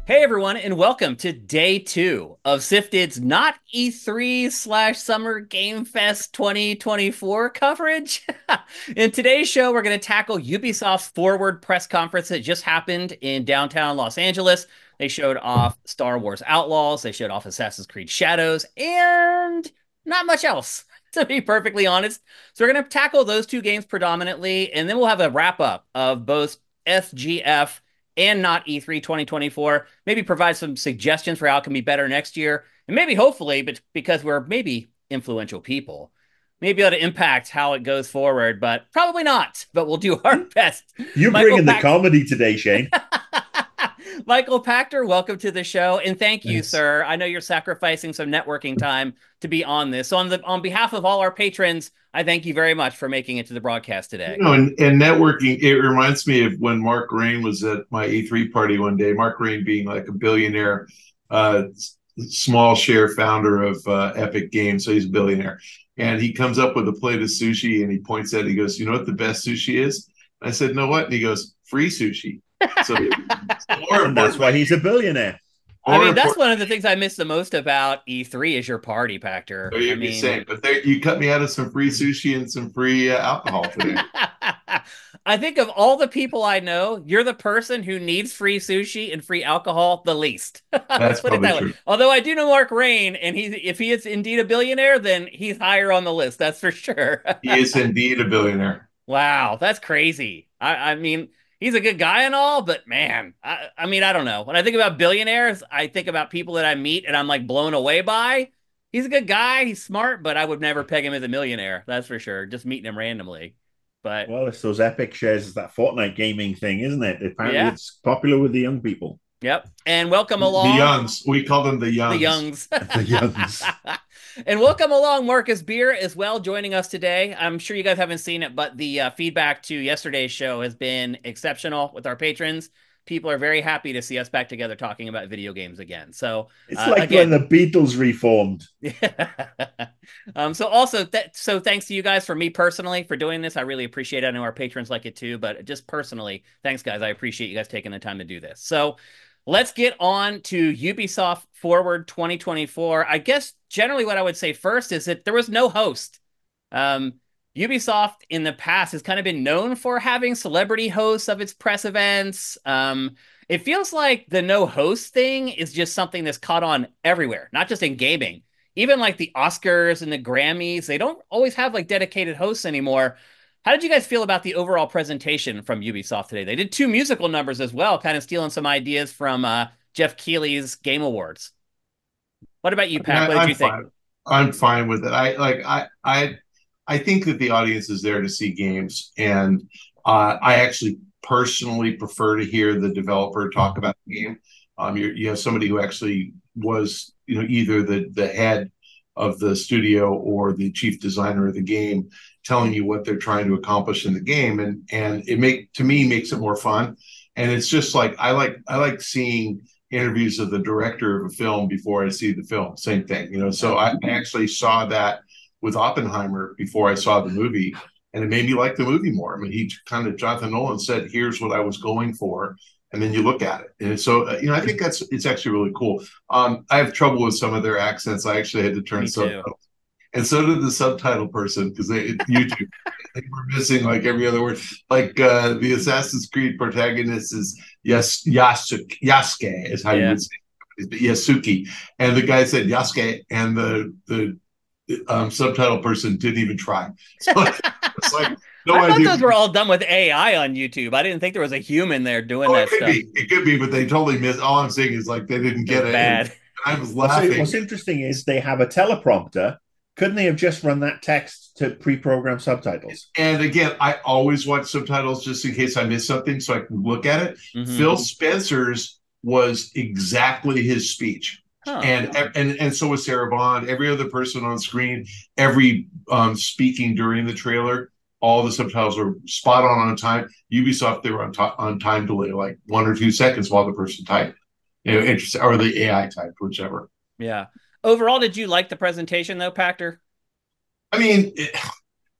Hey everyone, and welcome to day two of Sifted's not E3 slash Summer Game Fest 2024 coverage. In today's show, we're going to tackle Ubisoft's Forward press conference that just happened in downtown Los Angeles. They showed off Star Wars Outlaws, they showed off Assassin's Creed Shadows, and not much else, to be perfectly honest. So we're going to tackle those two games predominantly, and then we'll have a wrap up of both SGF and not E3 2024. Maybe provide some suggestions for how it can be better next year. And maybe, hopefully, but because we're maybe influential people, maybe able to impact how it goes forward, but probably not. But we'll do our best. You bring Michael in the Pack. comedy today, Shane. Michael Pachter, welcome to the show, and thank you, Thanks. sir. I know you're sacrificing some networking time to be on this. So, on behalf of all our patrons, I thank you very much for making it to the broadcast today. And networking, it reminds me of when Mark Rain was at my E3 party one day. Mark Rain being like a billionaire, uh, small share founder of Epic Games, so he's a billionaire. And he comes up with a plate of sushi and he points at it. He goes, "You know what the best sushi is?" I said, "No, what?" And he goes, "Free sushi." So, And that's why he's a billionaire. I more mean, that's important, one of the things I miss the most about E3 is your party, Pachter. so I you're mean, saying, but there, you cut me out of some free sushi and some free alcohol today. I think of all the people I know, you're the person who needs free sushi and free alcohol the least. Let's That's put it probably that way. true. Although I do know Mark Rain, and if he is indeed a billionaire, then he's higher on the list. That's for sure. He is indeed a billionaire. Wow, that's crazy. I mean, he's a good guy and all, but man, I mean, I don't know. When I think about billionaires, I think about people that I meet and I'm like blown away by. He's a good guy, he's smart, but I would never peg him as a millionaire. That's for sure. Just meeting him randomly. But Well, it's those Epic shares, it's that Fortnite gaming thing, isn't it? Apparently, yeah, it's popular with the young people. yep. And welcome The along Youngs, we call them the the Youngs. Youngs. The youngs. And welcome along Marcus Beer as well, joining us today. I'm sure you guys haven't seen it, but the feedback to yesterday's show has been exceptional with our patrons. People are very happy to see us back together talking about video games again. So It's like when again, the Beatles reformed. so thanks to you guys for me personally for doing this. I really appreciate it. I know our patrons like it too, but just personally, thanks guys. I appreciate you guys taking the time to do this. So let's get on to Ubisoft Forward 2024. I guess generally what I would say first is that there was no host. Um, Ubisoft in the past has kind of been known for having celebrity hosts of its press events. It feels like the no host thing is just something that's caught on everywhere, not just in gaming. Even like the Oscars and the Grammys, they don't always have like dedicated hosts anymore. How did you guys feel about the overall presentation from Ubisoft today? They did two musical numbers as well, kind of stealing some ideas from Jeff Keighley's Game Awards. What about you, Pack? What did I'm you think? fine. I'm fine with it. I think that the audience is there to see games, and I actually personally prefer to hear the developer talk about the game. You have somebody who actually was, either the head of the studio or the chief designer of the game, telling you what they're trying to accomplish in the game, and it to me makes it more fun. And it's just like I like seeing interviews of the director of a film before I see the film. Same thing, So I actually saw that with Oppenheimer before I saw the movie, and it made me like the movie more. I mean, Jonathan Nolan said, "Here's what I was going for," and then you look at it, and so I think it's actually really cool. I have trouble with some of their accents. I actually had to turn Me too. subtitles, and so did the subtitle person because YouTube. They were missing like every other word. Like the Assassin's Creed protagonist is Yasuke is how you Yeah. would say it, Yasuki, and the guy said Yasuke, and the subtitle person didn't even try. So it's like no I thought idea. those were all done with AI on YouTube. I didn't think there was a human there doing Oh, that stuff. it could be, but they totally missed. All I'm saying is like they didn't It was get it, and bad. I was What's laughing. interesting is they have a teleprompter. Couldn't they have just run that text to pre-program subtitles? And again, I always watch subtitles just in case I miss something, so I can look at it. Hmm. Phil Spencer's was exactly his speech. Huh. And so was Sarah Bond. Every other person on screen, every speaking during the trailer, all the subtitles were spot on time. Ubisoft, they were on time delay, like 1 or 2 seconds while the person typed, interesting, or the AI typed, whichever. Yeah. Overall, did you like the presentation though, Pachter? I mean,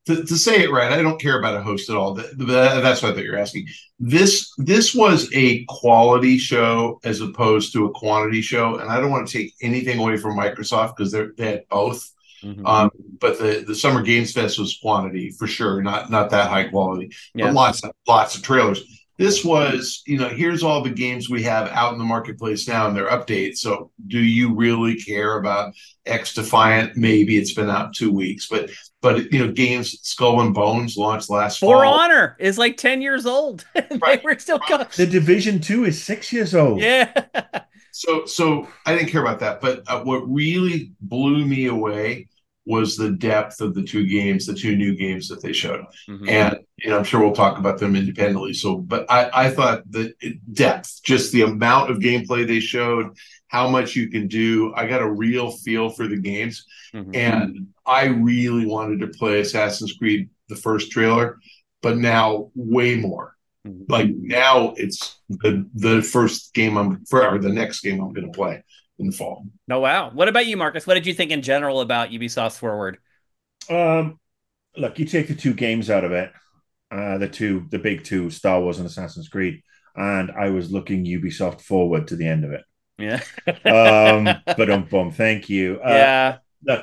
to say it right, I don't care about a host at all. That's what I thought you're asking. This was a quality show as opposed to a quantity show, and I don't want to take anything away from Microsoft because they had both. Mm-hmm. But the Summer Games Fest was quantity for sure, not that high quality, Yeah. but lots of trailers. This was, here's all the games we have out in the marketplace now and their updates. So do you really care about X Defiant? Maybe it's been out 2 weeks, but games Skull and Bones launched last For fall. Honor is like 10 years old. They were still coming. The Division 2 is 6 years old. Yeah. So I didn't care about that. But what really blew me away was the depth of the two new games that they showed. Mm-hmm. And I'm sure we'll talk about them independently. But I thought that depth, just the amount of gameplay they showed, how much you can do. I got a real feel for the games. Mm-hmm. And I really wanted to play Assassin's Creed, the first trailer, but now way more. Mm-hmm. Like now it's the first game the next game I'm going to play in the fall. Oh, wow. What about you, Marcus? What did you think in general about Ubisoft's Forward? Look, you take the two games out of it, the big two, Star Wars and Assassin's Creed, and I was looking Ubisoft Forward to the end of it. Yeah. But thank you. Yeah. Look,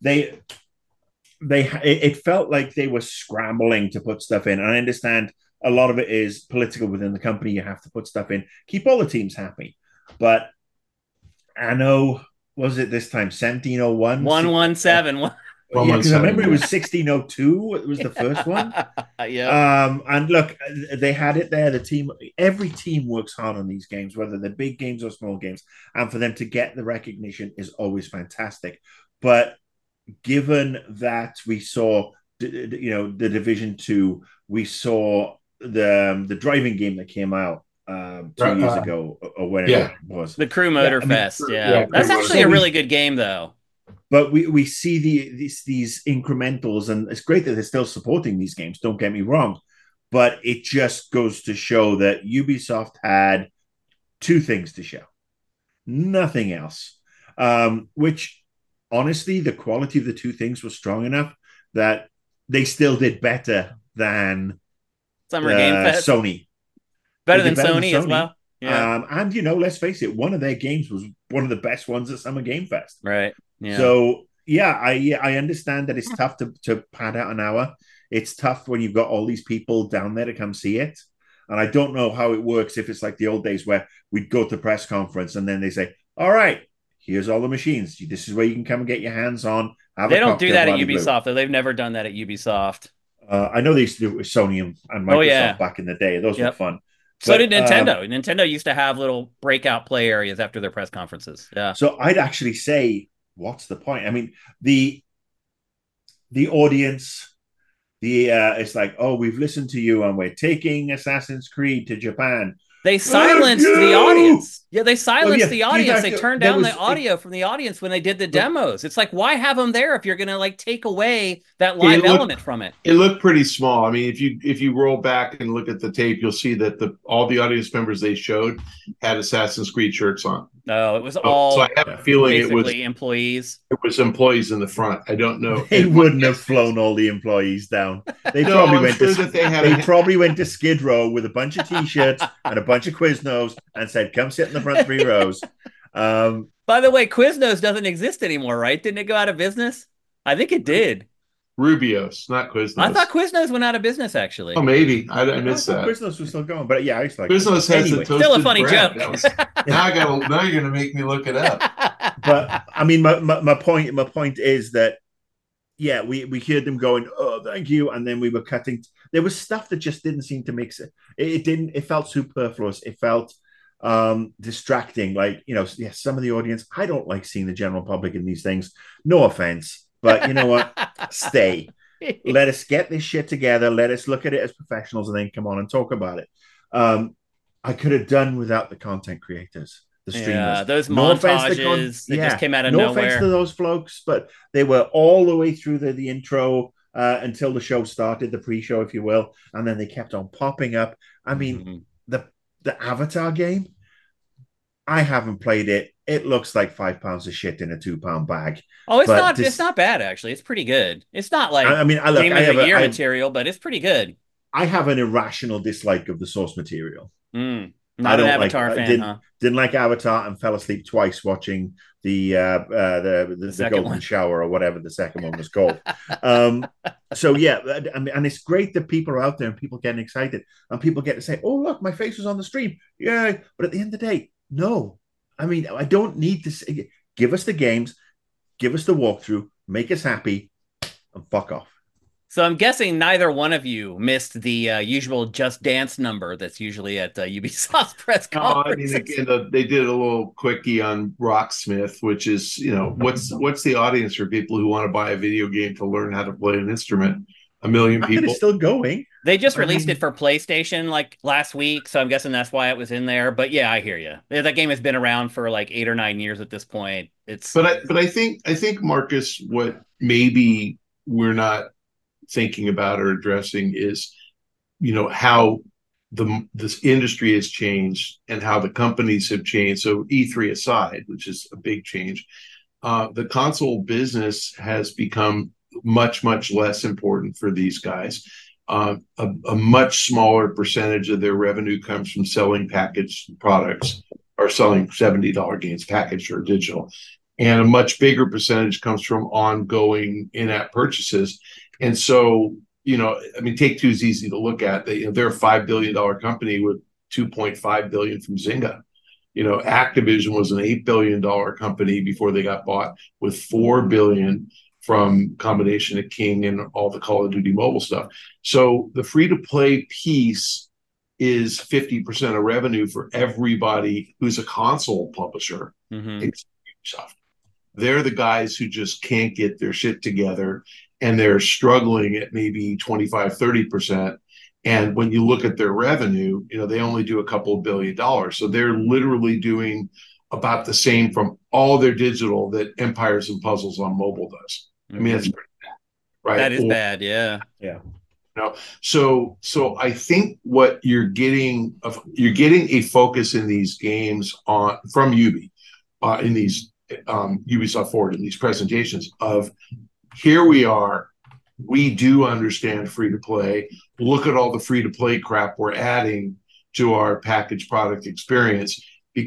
it felt like they were scrambling to put stuff in, and I understand a lot of it is political within the company. You have to put stuff in, keep all the teams happy, but I know, was it this time 1701? 117. Yeah, because I remember it was 1602. It was the first one. Yeah. And look, they had it there. Every team works hard on these games, whether they're big games or small games, and for them to get the recognition is always fantastic. But given that we saw, the Division 2, we saw the driving game that came out 2 years ago or whenever it was. The Crew Motor Fest. That's actually a really good game, though. But we see these incrementals, and it's great that they're still supporting these games. Don't get me wrong, but it just goes to show that Ubisoft had two things to show, nothing else. Which, honestly, the quality of the two things was strong enough that they still did better than Summer Game Fest. Sony. Better than Sony as well. Yeah. And let's face it, one of their games was one of the best ones at Summer Game Fest. Right. Yeah. So I understand that it's tough to pad out an hour. It's tough when you've got all these people down there to come see it. And I don't know how it works if it's like the old days where we'd go to press conference and then they say, all right, here's all the machines. This is where you can come and get your hands on. They don't do that at Ubisoft, though. They've never done that at Ubisoft. I know they used to do it with Sony and Microsoft back in the day. Those were fun. So did Nintendo. Nintendo used to have little breakout play areas after their press conferences. Yeah. So I'd actually say, what's the point? I mean, the audience, it's like, oh, we've listened to you and we're taking Assassin's Creed to Japan. They silenced the audience. Yeah, they silenced the audience. They turned down the audio from the audience when they did the demos. It's like, why have them there if you're going to take away that live element from it? It looked pretty small. I mean, if you roll back and look at the tape, you'll see that all the audience members they showed had Assassin's Creed shirts on. No, it was all. So I have a feeling it was employees. It was employees in the front. I don't know. They wouldn't have flown all the employees down. They probably went to Skid Row with a bunch of T-shirts and a bunch of Quiznos and said, "Come sit in the front 3 rows." By the way, Quiznos doesn't exist anymore, right? Didn't it go out of business? I think it did. Rubios, not Quiznos. I thought Quiznos went out of business, actually. Oh, maybe. I missed that. Quiznos was still going, but yeah, I used to like Quiznos has a still a funny joke. Now you're going to make me look it up. But I mean, my point is that we heard them going, "Oh, thank you," and then we were cutting. There was stuff that just didn't seem to mix it. It didn't. It felt superfluous. It felt distracting. Like, some of the audience. I don't like seeing the general public in these things. No offense. But you know what? Stay. Let us get this shit together. Let us look at it as professionals and then come on and talk about it. I could have done without the content creators, the streamers. Yeah, those montages that just came out of nowhere. No offense to those folks, but they were all the way through the intro until the show started, the pre-show, if you will. And then they kept on popping up. I mean, the Avatar game, I haven't played it. It looks like £5 of shit in a £2 bag. Oh, it's But not it's this, not bad actually. It's pretty good. It's not like I mean, I look, game of the year material, but it's pretty good. I have an irrational dislike of the source material. I Not an don't like, Avatar fan, huh? didn't like Avatar and fell asleep twice watching The the second Golden one. Shower or whatever the second one was called. So yeah, I mean, and it's great that people are out there and people getting excited and people get to say, "Oh, look, my face was on the stream." Yeah, but at the end of the day, no. I mean, I don't need to say, give us the games, give us the walkthrough, make us happy, and fuck off. So I'm guessing neither one of you missed the usual Just Dance number that's usually at Ubisoft's press No, I mean, conferences. again, they did a little quickie on Rocksmith, which is, what's the audience for people who want to buy a video game to learn how to play an instrument? A million Not that it's people. still going. They just I released mean, it for PlayStation like last week, so I'm guessing that's why it was in there. But yeah, I hear you. That game has been around for like 8 or 9 years at this point. It's But I think Marcus, what maybe we're not thinking about or addressing is, how this industry has changed and how the companies have changed. So E3 aside, which is a big change, the console business has become much less important for these guys. A much smaller percentage of their revenue comes from selling packaged products or selling $70 games packaged or digital. And a much bigger percentage comes from ongoing in-app purchases. And so, I mean, Take-Two is easy to look at. They're a $5 billion company with 2.5 billion from Zynga. Activision was an $8 billion company before they got bought, with 4 billion from combination of King and all the Call of Duty mobile stuff. So the free to play piece is 50% of revenue for everybody who's a console publisher. Except Ubisoft. They're the guys who just can't get their shit together and they're struggling at maybe 25-30%. And when you look at their revenue, they only do a couple of $1 billion. So they're literally doing about the same from all their digital that Empires and Puzzles on mobile does. I mean, that's pretty bad, right? That is bad, yeah. Yeah. So I think what you're getting a focus in these games from Ubi, in these Ubisoft Forward, in these presentations of, here we are. We do understand free to play. Look at all the free to play crap we're adding to our packaged product experience.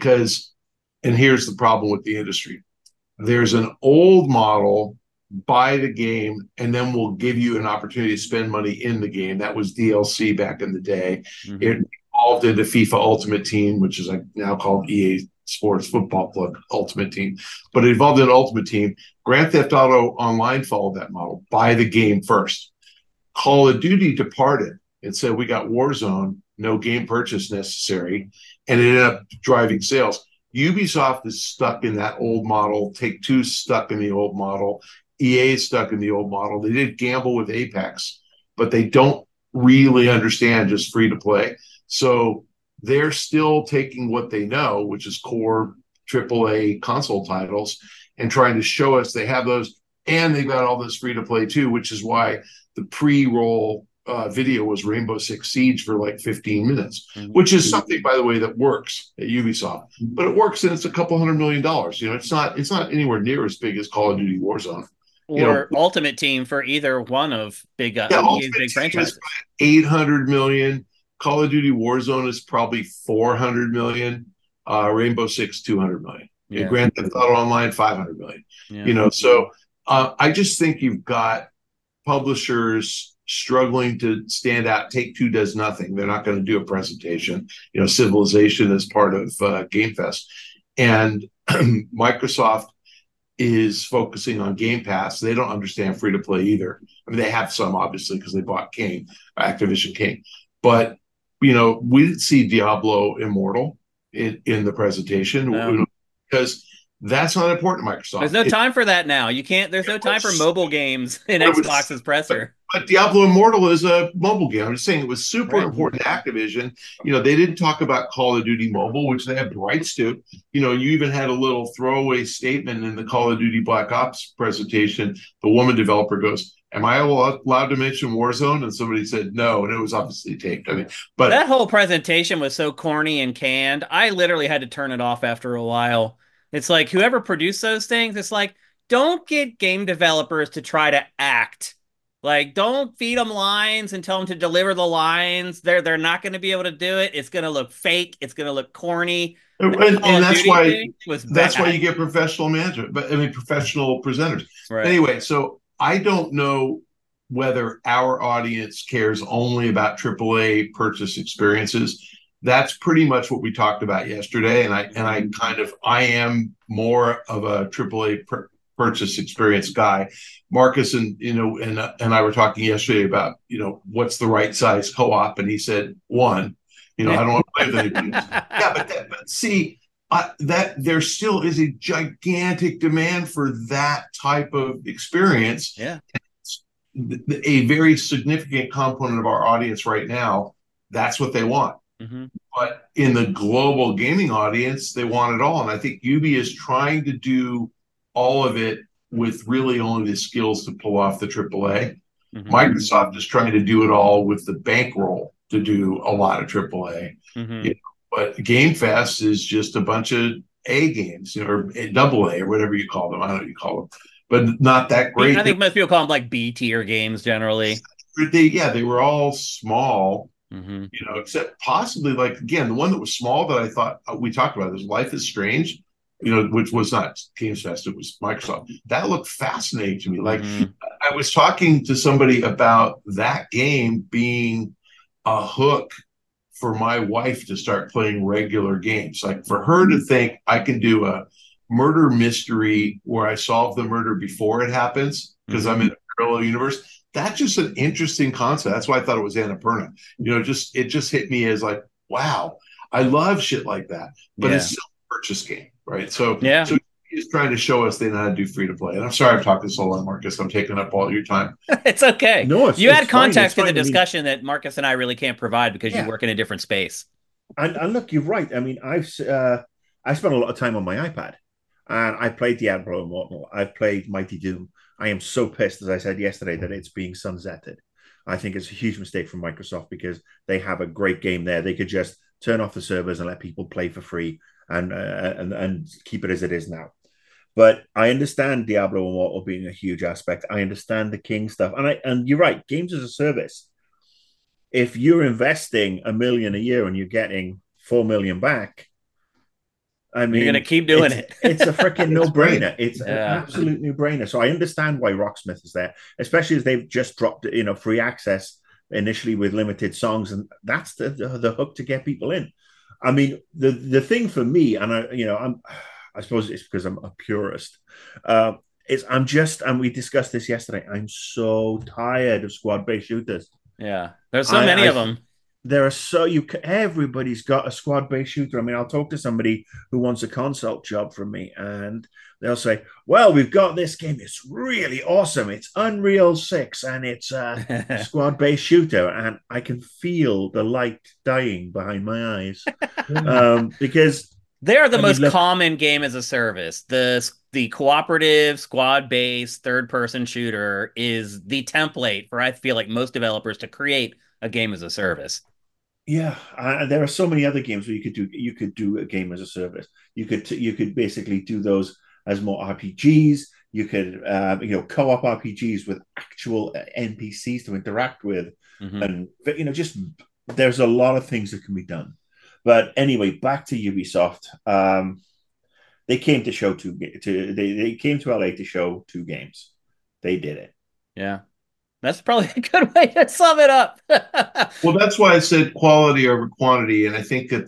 And here's the problem with the industry. There's an old model, buy the game, and then we'll give you an opportunity to spend money in the game. That was DLC back in the day. It evolved into FIFA Ultimate Team, which is now called EA Sports Football Club Ultimate Team. But it evolved into Ultimate Team. Grand Theft Auto Online followed that model. Buy the game first. Call of Duty departed and said, we got Warzone, no game purchase necessary, and it ended up driving sales. Ubisoft is stuck in that old model. Take-Two's stuck in the old model. EA is stuck in the old model. They did gamble with Apex, but they don't really understand just free to play. So they're still taking what they know, which is core AAA console titles, and trying to show us they have those, and they've got all this free to play too, which is why the pre-roll video was Rainbow Six Siege for like 15 minutes, which is something, by the way, that works at Ubisoft, but it works and it's a couple $100 million. It's not anywhere near as big as Call of Duty Warzone. Or Ultimate Team for either one of big franchises. 800 million. Call of Duty Warzone is probably 400 million. Rainbow Six 200 million. Yeah. Grand Theft Auto Online 500 million. Yeah. So I just think you've got publishers struggling to stand out. Take-Two does nothing. They're not going to do a presentation. Civilization is part of Game Fest, and Microsoft is focusing on Game Pass. They don't understand free to play either. I mean, they have some obviously because they bought Activision King, but we didn't see Diablo Immortal in the presentation because that's not important to Microsoft. There's no time for that now. You can't. There's no time for mobile games in Xbox's presser. But Diablo Immortal is a mobile game. I'm just saying it was super Right. important to Activision. They didn't talk about Call of Duty Mobile, which they have the rights to. You even had a little throwaway statement in the Call of Duty Black Ops presentation. The woman developer goes, "Am I allowed to mention Warzone?" And somebody said no, and it was obviously taped. I mean, but That whole presentation was so corny and canned. I literally had to turn it off after a while. It's like whoever produced those things, it's like, don't get game developers to try to act. Like, don't feed them lines and tell them to deliver the lines. They're not going to be able to do it. It's going to look fake. It's going to look corny. and, That Call and of that's Duty why thing was that's why bad. you get professional management, but I mean professional presenters. Right. Anyway, so I don't know whether our audience cares only about AAA purchase experiences. That's pretty much what we talked about yesterday, and I am more of a AAA purchase experience guy. Marcus and I were talking yesterday about what's the right size co-op, and he said one. I don't want to play with anybody else. Yeah, but see, that there still is a gigantic demand for that type of experience. Yeah. A very significant component of our audience right now, that's what they want. Mm-hmm. But in the global gaming audience, they want it all. And I think Ubi is trying to do all of it with really only the skills to pull off the AAA. Mm-hmm. Microsoft is trying to do it all with the bankroll to do a lot of AAA. Mm-hmm. But Game Fest is just a bunch of A games, or double A, or whatever you call them. I don't know what you call them, but not that great. I think most people call them like B tier games generally. They were all small, mm-hmm. Except possibly, like, again, the one that was small that I thought we talked about is Life is Strange, which was not Games Fest, it was Microsoft. That looked fascinating to me. Like, mm-hmm. I was talking to somebody about that game being a hook for my wife to start playing regular games. Like, for her to think I can do a murder mystery where I solve the murder before it happens because I'm in a parallel universe. That's just an interesting concept. That's why I thought it was Annapurna. It just hit me as like, wow, I love shit like that. But it's still a purchase game, right? So he's trying to show us they know how to do free to play. And I'm sorry I've talked this so long, Marcus. I'm taking up all your time. It's okay. No, you had context to the discussion that Marcus and I really can't provide because you work in a different space. And look, you're right. I mean, I spent a lot of time on my iPad, and I played Diablo Immortal. I've played Mighty Doom. I am so pissed, as I said yesterday, that it's being sunsetted. I think it's a huge mistake from Microsoft because they have a great game there. They could just turn off the servers and let people play for free and keep it as it is now. But I understand Diablo Immortal being a huge aspect. I understand the King stuff. And you're right, games as a service. If you're investing $1 million a year and you're getting $4 million back, I mean, you're going to keep doing it. It's a freaking no-brainer. It's an absolute no-brainer. So I understand why Rocksmith is there, especially as they've just dropped, free access initially with limited songs, and that's the hook to get people in. I mean, the thing for me, and I suppose it's because I'm a purist. And we discussed this yesterday. I'm so tired of squad-based shooters. Yeah, there's so many of them. There are everybody's got a squad-based shooter. I mean, I'll talk to somebody who wants a consult job from me, and they'll say, "Well, we've got this game. It's really awesome. It's Unreal 6, and it's a squad-based shooter." And I can feel the light dying behind my eyes because they're the most common game as a service. The cooperative, squad-based, third-person shooter is the template for, I feel like, most developers to create a game as a service. Yeah, there are so many other games where you could do a game as a service. You could basically do those as more RPGs. You could co-op RPGs with actual NPCs to interact with, and just there's a lot of things that can be done. But anyway, back to Ubisoft. They came to they came to LA to show 2 games. They did it. Yeah. That's probably a good way to sum it up. Well, that's why I said quality over quantity. And I think that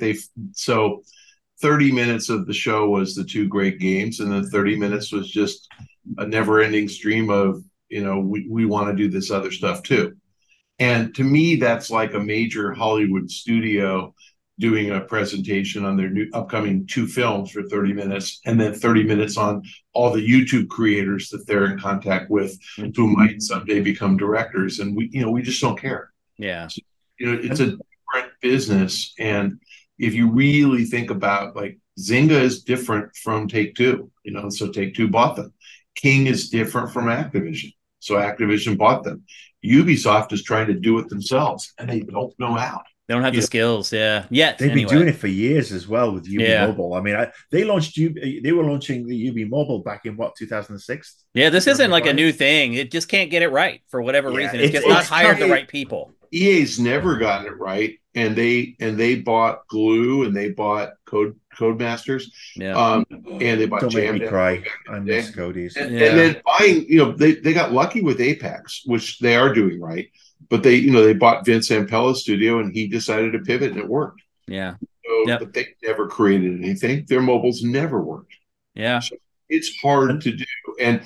30 minutes of the show was the 2 great games. And then 30 minutes was just a never ending stream of, we want to do this other stuff too. And to me, that's like a major Hollywood studio doing a presentation on their new upcoming 2 films for 30 minutes, and then 30 minutes on all the YouTube creators that they're in contact with who might someday become directors. And we just don't care. Yeah. So, it's a different business. And if you really think about, like, Zynga is different from Take-Two, so Take-Two bought them. King is different from Activision, so Activision bought them. Ubisoft is trying to do it themselves, and they don't know how. They don't have the skills, yet. They've been doing it for years as well with UB Mobile. I mean, they were launching the UB Mobile back in 2006. Yeah, this isn't like a new thing. It just can't get it right for whatever reason. It's just not hired the right people. EA's never gotten it right, and they bought Glue, and they bought Codemasters, and they bought Don't make me cry. I miss Cody's. And then buying, they got lucky with Apex, which they are doing right. But they bought Vince Ampella's studio, and he decided to pivot, and it worked. Yeah. So, But they never created anything. Their mobiles never worked. Yeah. So it's hard to do. And,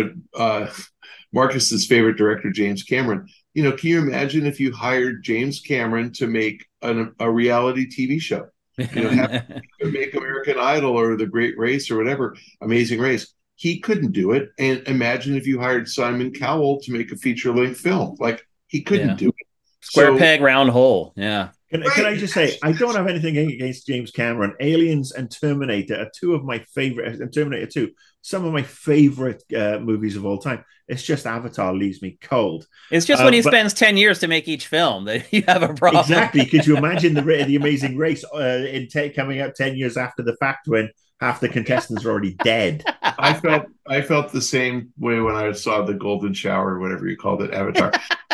Marcus's favorite director, James Cameron, can you imagine if you hired James Cameron to make a reality TV show? Make American Idol or The Great Race or whatever, Amazing Race. He couldn't do it. And imagine if you hired Simon Cowell to make a feature-length film. Like, he couldn't do it. Square peg, round hole. Yeah. Can I just say, I don't have anything against James Cameron. Aliens and Terminator are two of my favorite, and Terminator 2, some of my favorite movies of all time. It's just Avatar leaves me cold. It's just when he spends 10 years to make each film that you have a problem. Exactly. Could you imagine the Amazing Race coming out 10 years after the fact when half the contestants are already dead? I felt the same way when I saw the Golden Shower, or whatever you called it, Avatar.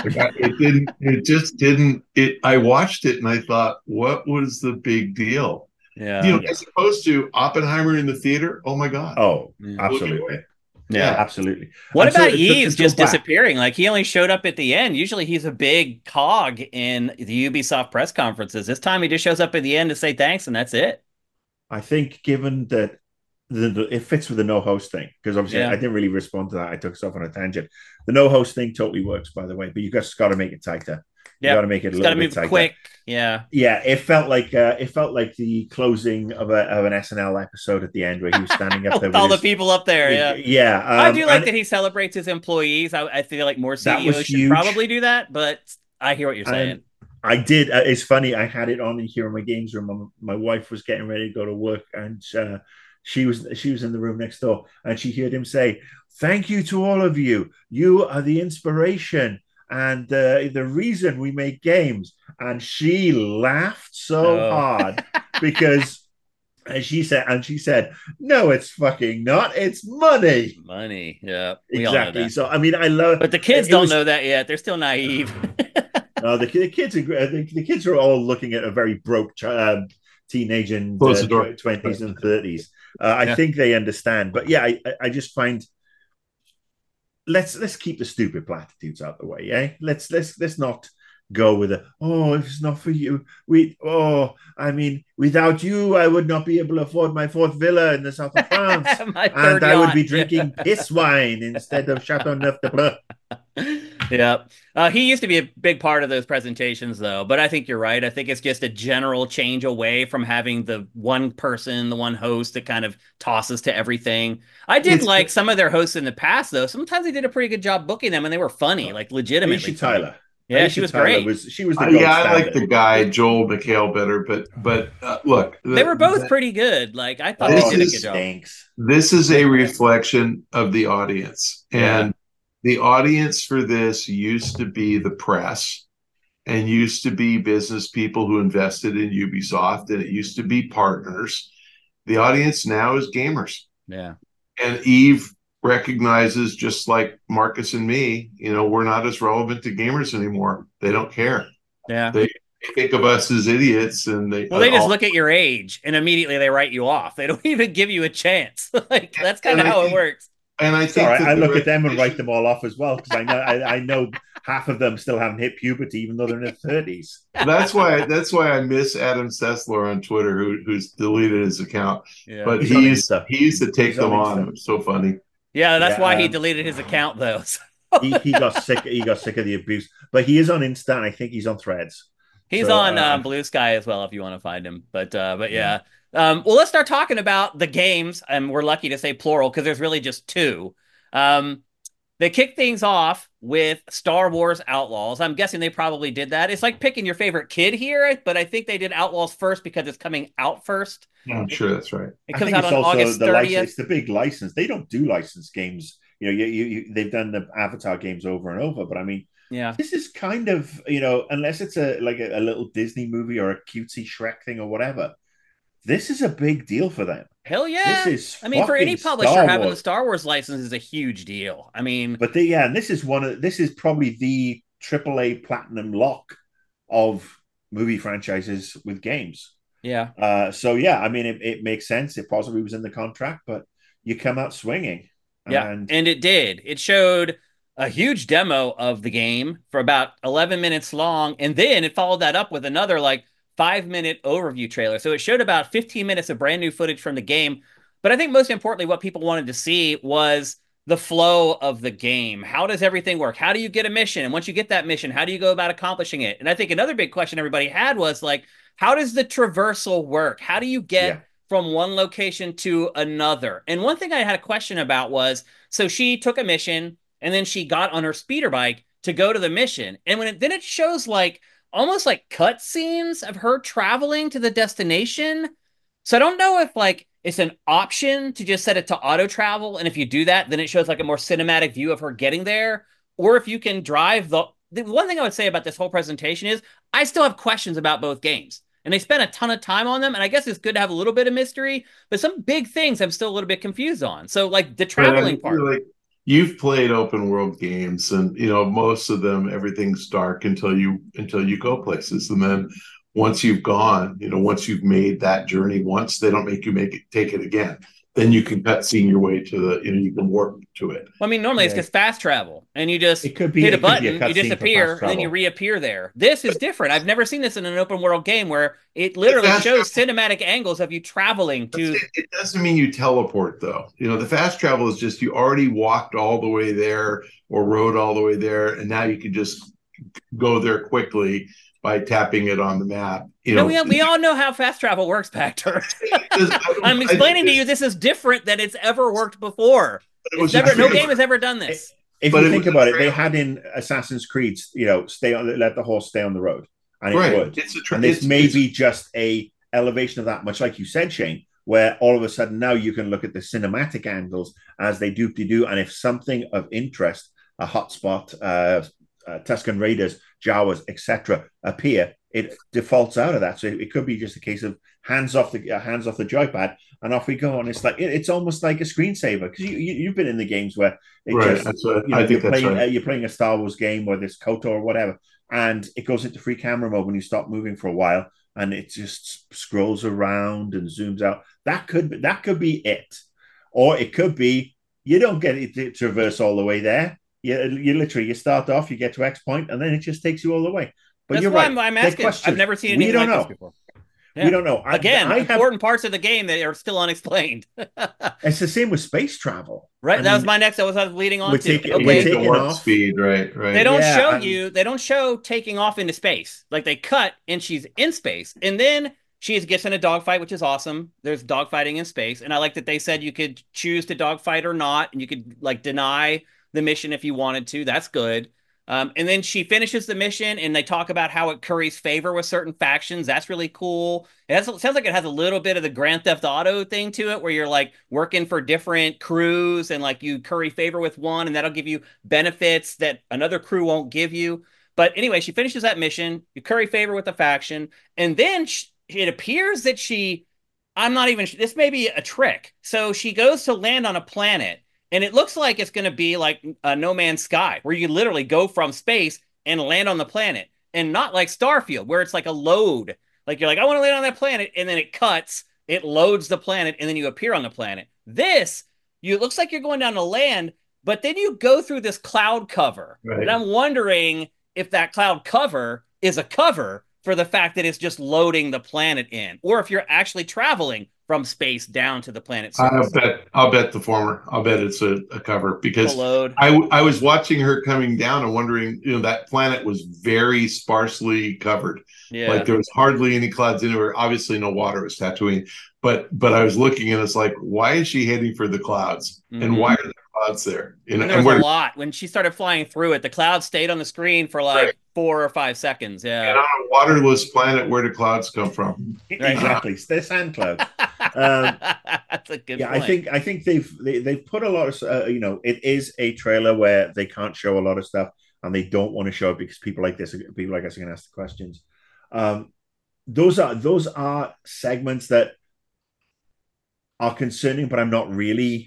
It just didn't. I watched it and I thought, what was the big deal? Yeah. As opposed to Oppenheimer in the theater. Oh my God. Oh, absolutely. Yeah, absolutely. What about Yves just disappearing? Like, he only showed up at the end. Usually he's a big cog in the Ubisoft press conferences. This time he just shows up at the end to say thanks, and that's it. I think given that it fits with the no host thing, because obviously I didn't really respond to that. I took us off on a tangent. The no host thing totally works, by the way, but you just got to make it tighter. You got to make it a little bit tighter. Quick. Yeah. It felt like the closing of an SNL episode at the end where he was standing up there with all the people up there. Yeah. I do like that he celebrates his employees. I feel like more CEOs should probably do that, but I hear what you're saying. I did. It's funny. I had it on in here in my games room. My wife was getting ready to go to work, and she was in the room next door, and she heard him say, "Thank you to all of you. You are the inspiration and the reason we make games." And she laughed so hard because she said, "No, it's fucking not. It's money." Money. Yeah. Exactly. So I mean, I love it. But the kids don't know that yet. They're still naive. No, the kids are all looking at a very broke teenage in 20s and 30s. I think they understand, but yeah, I just find let's keep the stupid platitudes out of the way. Yeah, let's not go with if it's not for you, without you, I would not be able to afford my 4th villa in the south of France, and I would be drinking piss wine instead of Chateauneuf de Bleu. Yeah. He used to be a big part of those presentations, though. But I think you're right. I think it's just a general change away from having the one person, the one host that kind of tosses to everything. I did like some of their hosts in the past, though. Sometimes they did a pretty good job booking them, and they were funny, like legitimately. Aisha Tyler. Yeah, she was great. She was the gold I like the guy Joel McHale better, but look, they were both pretty good. Like, I thought they did a good job. This is a reflection of the audience, and the audience for this used to be the press, and used to be business people who invested in Ubisoft, and it used to be partners. The audience now is gamers. Yeah, and Yves recognizes, just like Marcus and me, we're not as relevant to gamers anymore. They don't care. Yeah. They think of us as idiots, and they just look at your age and immediately they write you off. They don't even give you a chance. Like, that's kind of how it works. And I think I look at them and write them all off as well, because I know half of them still haven't hit puberty, even though they're in their 30s. That's why I miss Adam Sessler on Twitter, who's deleted his account. Yeah. But he used to take them on. It was so funny. Yeah, that's why he deleted his account, though. he got sick. He got sick of the abuse, but he is on Insta, and I think he's on Threads. He's So, on Blue Sky as well if you want to find him. But yeah. Well, let's start talking about the games, and we're lucky to say plural because there's really just two. Um, they kick things off with Star Wars Outlaws. I'm guessing they probably did that. It's like picking your favorite kid here, but I think they did Outlaws first because it's coming out first. Yeah, I'm sure that's right. It I comes think out it's on also August the 30th. license. It's the big license. They don't do licensed games. They've done the Avatar games over and over. But I mean, Yeah. this is kind of, unless it's a little Disney movie or a cutesy Shrek thing or whatever, this is a big deal for them. Hell yeah. This is I mean, for any fucking publisher, Star having the Wars. Star Wars license is a huge deal. I mean, But and this is probably the AAA platinum lock of movie franchises with games. yeah. So yeah, I mean, it makes sense. It possibly was in the contract, but you come out swinging. Yeah, And and it did. It showed a huge demo of the game for about 11 minutes long, and then it followed that up with another like 5-minute overview trailer. So it showed about 15 minutes of brand new footage from the game. But I think most importantly, what people wanted to see was the flow of the game. How does everything work? How do you get a mission? And once you get that mission, how do you go about accomplishing it? And I think another big question everybody had was like, how does the traversal work? How do you get from one location to another? And one thing I had a question about was, so she took a mission and then she got on her speeder bike to go to the mission. And then it shows like almost like cut scenes of her traveling to the destination. So I don't know if like it's an option to just set it to auto travel. And if you do that, then it shows like a more cinematic view of her getting there. Or if you can drive the one thing I would say about this whole presentation is I still have questions about both games. And they spent a ton of time on them. And I guess it's good to have a little bit of mystery, but some big things I'm still a little bit confused on. So like the traveling part. Like, you've played open world games, and most of them, everything's dark until you go places, and then once you've gone, once you've made that journey once, they don't make you take it again. Then you can cutscene your way to the, you can warp to it. Well, I mean, normally it's just fast travel, and you just it could be, hit a it could be button, you cutscene for disappear, fast and then you travel. reappear there. This is different. I've never seen this in an open world game where it literally shows cinematic angles of you traveling to. It doesn't mean you teleport, though. The fast travel is just you already walked all the way there or rode all the way there, and now you can just go there quickly by tapping it on the map. No, we all know how fast travel works, Pachter. I'm explaining to you this is different than it's ever worked before. No game has ever done this. If you think about it, they had in Assassin's Creed, let the horse stay on the road, and it would. And this may be just a elevation of that, much like you said, Shane, where all of a sudden now you can look at the cinematic angles as they do, and if something of interest, a hotspot, Tusken Raiders, Jawas, etc., appear, it defaults out of that. So it could be just a case of hands off the joypad and off we go. And it's like it's almost like a screensaver because you've been in the games where you're playing a Star Wars game, whether it's KOTOR or whatever, and it goes into free camera mode when you stop moving for a while, and it just scrolls around and zooms out. That could be it, or it could be you don't get it to traverse all the way there. You literally start off, you get to X point, and then it just takes you all the way. But that's why I'm asking. I've never seen anything like this before. Yeah. We don't know. Again, important parts of the game that are still unexplained. It's the same with space travel, right? That was my next. That was I was leading on to. We're taking warp speed, right? They don't show you. They don't show taking off into space. Like they cut, and she's in space, and then she gets in a dogfight, which is awesome. There's dogfighting in space, and I like that they said you could choose to dogfight or not, and you could like deny the mission if you wanted to. That's good. And then she finishes the mission, and they talk about how it curries favor with certain factions. That's really cool. It sounds like it has a little bit of the Grand Theft Auto thing to it, where you're like working for different crews, and like you curry favor with one, and that'll give you benefits that another crew won't give you. But anyway, she finishes that mission. You curry favor with the faction, and then it appears that I'm not even. This may be a trick. So she goes to land on a planet. And it looks like it's going to be like No Man's Sky, where you literally go from space and land on the planet, and not like Starfield, where it's like a load. Like you're like, I want to land on that planet, and then it cuts, it loads the planet, and then you appear on the planet. It looks like you're going down to land, but then you go through this cloud cover. Right. And I'm wondering if that cloud cover is a cover for the fact that it's just loading the planet in, or if you're actually traveling from space down to the planet's I'll surface. bet the former. I'll bet it's a cover because Load. I was watching her coming down and wondering, that planet was very sparsely covered. Yeah. Like there was hardly any clouds anywhere. Obviously, no water was Tatooine, but I was looking and it's like, why is she heading for the clouds? And why are there clouds there? And there was a lot when she started flying through it. The clouds stayed on the screen for like 4 or 5 seconds. Yeah. And on a waterless planet, where do clouds come from? Exactly, they're sand clouds. That's a good point. I think they've put a lot of it is a trailer where they can't show a lot of stuff and they don't want to show it because people like us are going to ask the questions. Those are segments that are concerning, but I'm not really.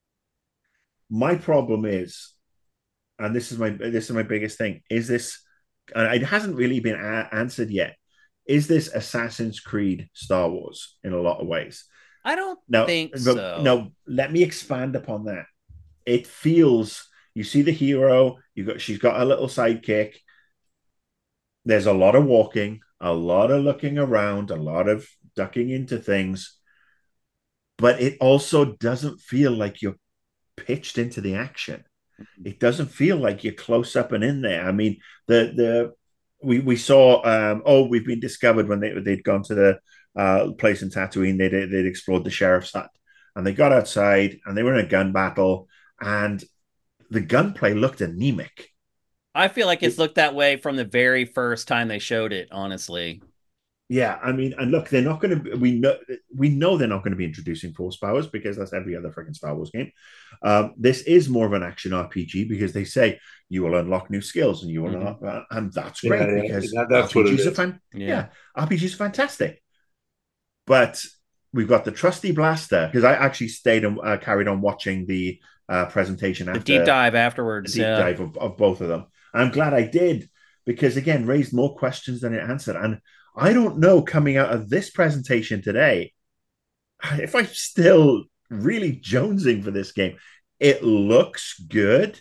My problem is, and this is my biggest thing, is this, and it hasn't really been answered yet. Is this Assassin's Creed Star Wars in a lot of ways? I don't think so. No, let me expand upon that. It feels, you see the hero, she's got a little sidekick. There's a lot of walking, a lot of looking around, a lot of ducking into things, but it also doesn't feel like you're pitched into the action. It doesn't feel like you're close up and in there. I mean, we saw we've been discovered when they'd gone to the place in Tatooine. They'd explored the sheriff's hut and they got outside and they were in a gun battle and the gunplay looked anemic. I feel like it's looked that way from the very first time they showed it, honestly. Yeah, I mean, and look, they're not going to. We know they're not going to be introducing force powers because that's every other freaking Star Wars game. This is more of an action RPG because they say you will unlock new skills and you will not, and that's great because that's what it is. RPGs are fantastic. But we've got the trusty blaster because I actually stayed and carried on watching the presentation after the deep dive afterwards. The deep dive of both of them. I'm glad I did because again raised more questions than it answered and. I don't know coming out of this presentation today if I'm still really jonesing for this game. It looks good,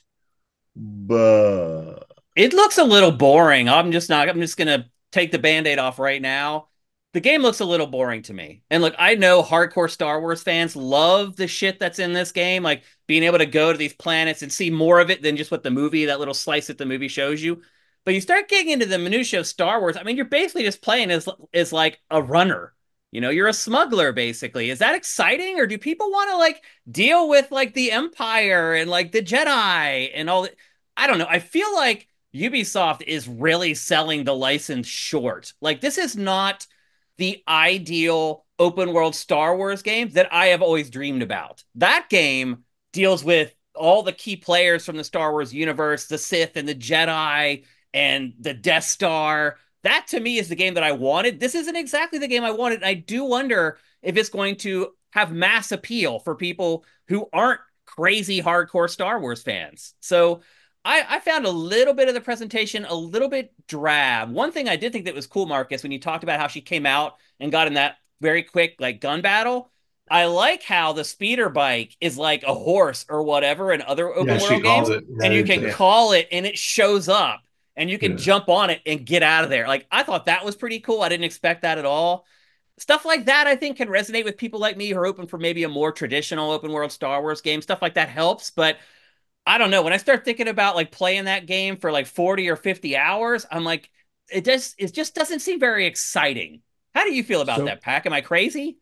but it looks a little boring. I'm just going to take the Band-Aid off right now. The game looks a little boring to me. And look, I know hardcore Star Wars fans love the shit that's in this game, like being able to go to these planets and see more of it than just what that little slice that the movie shows you. But you start getting into the minutia of Star Wars. I mean, you're basically just playing as like a runner. You're a smuggler, basically. Is that exciting? Or do people want to like deal with like the Empire and like the Jedi and all that? I don't know. I feel like Ubisoft is really selling the license short. Like, this is not the ideal open world Star Wars game that I have always dreamed about. That game deals with all the key players from the Star Wars universe, the Sith and the Jedi, and the Death Star. That to me is the game that I wanted. This isn't exactly the game I wanted. I do wonder if it's going to have mass appeal for people who aren't crazy hardcore Star Wars fans. So I found a little bit of the presentation a little bit drab. One thing I did think that was cool, Marcus, when you talked about how she came out and got in that very quick like gun battle, I like how the speeder bike is like a horse or whatever in other open world games. And you can call it and it shows up. And you can jump on it and get out of there. Like, I thought that was pretty cool. I didn't expect that at all. Stuff like that, I think, can resonate with people like me who are open for maybe a more traditional open world Star Wars game. Stuff like that helps. But I don't know. When I start thinking about like playing that game for like 40 or 50 hours, I'm like, it just doesn't seem very exciting. How do you feel about that, Pack? Am I crazy?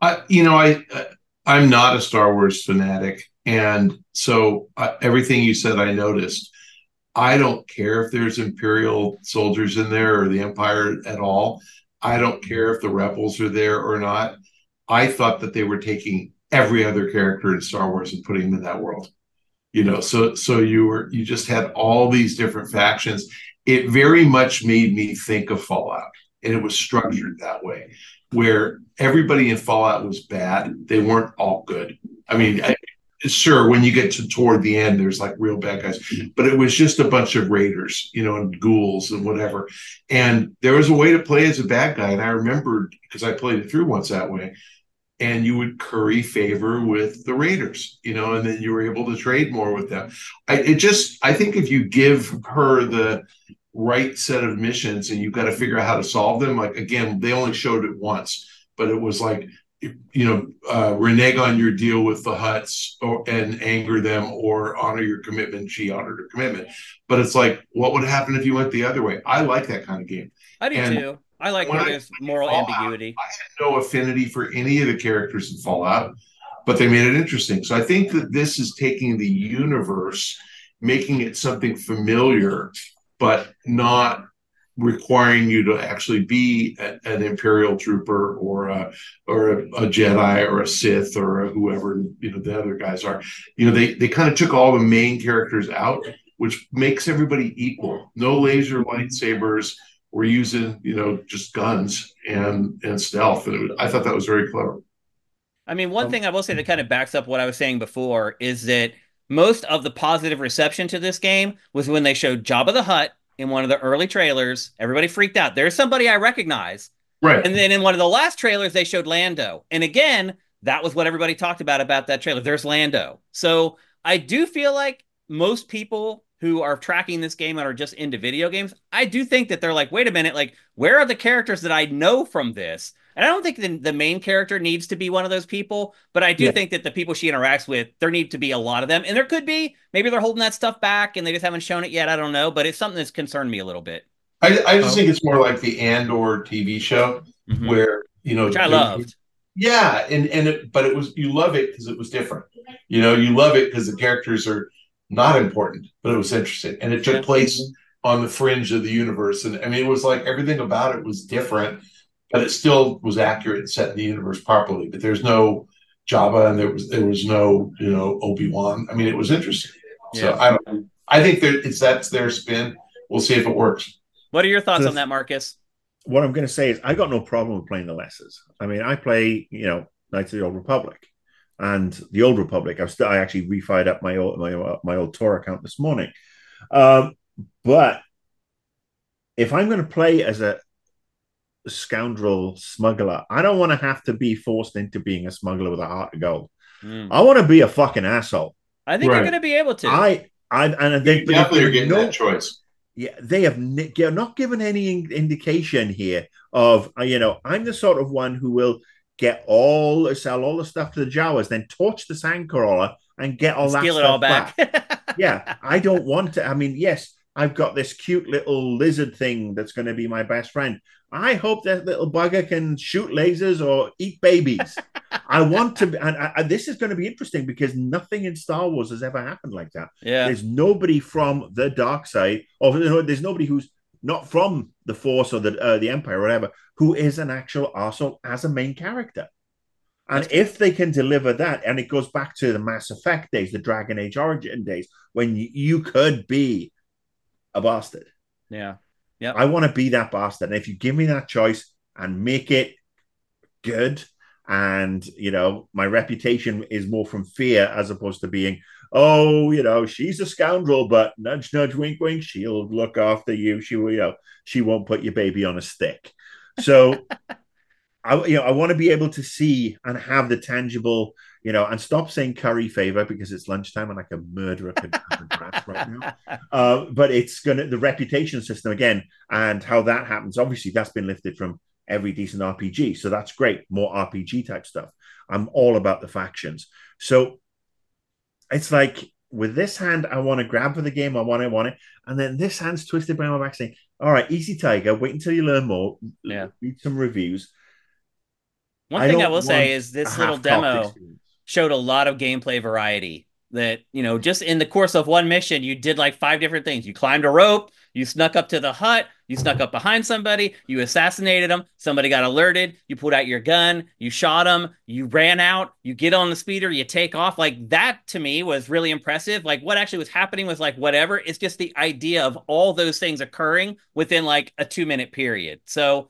I'm not a Star Wars fanatic. And so everything you said, I noticed. I don't care if there's Imperial soldiers in there or the Empire at all. I don't care if the Rebels are there or not. I thought that they were taking every other character in Star Wars and putting them in that world. So you just had all these different factions. It very much made me think of Fallout, and it was structured that way, where everybody in Fallout was bad. They weren't all good. I mean, sure, when you get toward the end, there's like real bad guys, but it was just a bunch of raiders, and ghouls and whatever. And there was a way to play as a bad guy. And I remembered, because I played it through once that way, and you would curry favor with the raiders, and then you were able to trade more with them. I think if you give her the right set of missions and you've got to figure out how to solve them, like, again, they only showed it once, but it was like, renege on your deal with the Hutts and anger them, or honor your commitment. She honored her commitment. But it's like, what would happen if you went the other way? I like that kind of game. I do And too. I like when where I there's moral Fallout, ambiguity. I had no affinity for any of the characters in Fallout, but they made it interesting. So I think that this is taking the universe, making it something familiar, but not requiring you to actually be an Imperial trooper or a Jedi or a Sith or whoever the other guys are. They kind of took all the main characters out, which makes everybody equal. No laser lightsabers. We're using just guns and stealth, and I thought that was very clever. I mean, one thing I will say that kind of backs up what I was saying before is that most of the positive reception to this game was when they showed Jabba the Hutt in one of the early trailers. Everybody freaked out. There's somebody I recognize. Right. And then in one of the last trailers, they showed Lando. And again, that was what everybody talked about that trailer. There's Lando. So I do feel like most people who are tracking this game and are just into video games, I do think that they're like, wait a minute, like, where are the characters that I know from this? And I don't think the main character needs to be one of those people, but I do think that the people she interacts with, there need to be a lot of them. And there could be, maybe they're holding that stuff back and they just haven't shown it yet. I don't know, but it's something that's concerned me a little bit. I just think it's more like the Andor TV show where, which I loved. Yeah. But it was, you love it because it was different. You love it because the characters are not important, but it was interesting. And it took place on the fringe of the universe. And I mean, it was like everything about it was different, but it still was accurate and set in the universe properly. But there's no Jabba and there was no, Obi-Wan. I mean, it was interesting. So I think that's their spin. We'll see if it works. What are your thoughts on that, Marcus? What I'm going to say is I got no problem with playing the lessers. I mean, I play, Knights of the Old Republic. And the Old Republic, I actually refired up my old Tor account this morning. But if I'm going to play as a scoundrel smuggler, I don't want to have to be forced into being a smuggler with a heart of gold. I want to be a fucking asshole. I think you're going to be able to. They definitely are getting that choice. Yeah, they have not given any indication here of I'm the sort of one who will sell all the stuff to the Jawas, then torch the sandcrawler and get all that stuff back. Yeah, I don't want to. I mean, yes, I've got this cute little lizard thing that's going to be my best friend. I hope that little bugger can shoot lasers or eat babies. I want to, and this is going to be interesting because nothing in Star Wars has ever happened like that. Yeah, there's nobody from the dark side, or there's nobody who's not from the Force or the Empire or whatever, who is an actual arsehole as a main character. And if they can deliver that, and it goes back to the Mass Effect days, the Dragon Age Origin days, when you could be a bastard. Yeah. Yeah. I want to be that bastard. And if you give me that choice and make it good, and my reputation is more from fear as opposed to being, she's a scoundrel, but nudge, nudge, wink, wink, she'll look after you. She won't put your baby on a stick. So I want to be able to see and have the tangible, and stop saying curry favor because it's lunchtime and like a murderer could have a draft right now. But it's the reputation system again, and how that happens. Obviously, that's been lifted from every decent RPG, so that's great. More RPG type stuff. I'm all about the factions. So it's like with this hand, I want to grab for the game. I want it, and then this hand's twisted behind my back, saying, "All right, easy, Tiger. Wait until you learn more. Read some reviews." One thing I will say is this little demo showed a lot of gameplay variety that, just in the course of one mission, you did like 5 different things. You climbed a rope, you snuck up to the hut, you snuck up behind somebody, you assassinated them, somebody got alerted, you pulled out your gun, you shot them, you ran out, you get on the speeder, you take off. Like that to me was really impressive. Like what actually was happening was like whatever. It's just the idea of all those things occurring within like a 2-minute period. So,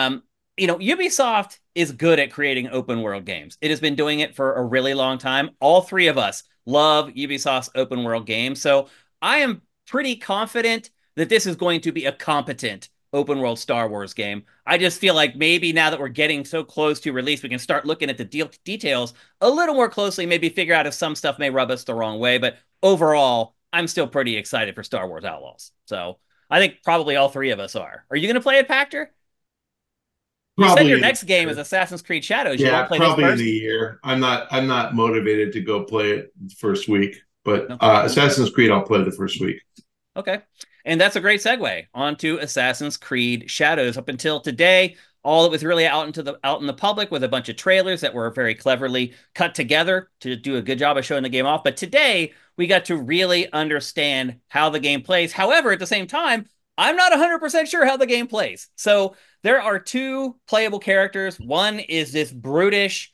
Ubisoft is good at creating open world games. It has been doing it for a really long time. All 3 of us love Ubisoft's open world games. So I am pretty confident that this is going to be a competent open world Star Wars game. I just feel like maybe now that we're getting so close to release, we can start looking at the details a little more closely, maybe figure out if some stuff may rub us the wrong way. But overall, I'm still pretty excited for Star Wars Outlaws. So I think probably all 3 of us are. Are you going to play it, Pachter? You said your in next a game year. is Assassin's Creed Shadows. You Yeah, won't play this probably in a first? year. I'm not motivated to go play it the first week, but Okay. Assassin's Creed I'll play the first week. Okay. And that's a great segue onto Assassin's Creed Shadows. Up until today, all that was really out in the public with a bunch of trailers that were very cleverly cut together to do a good job of showing the game off. But today, we got to really understand how the game plays. However, at the same time, I'm not 100% sure how the game plays. So there are two playable characters. One is this brutish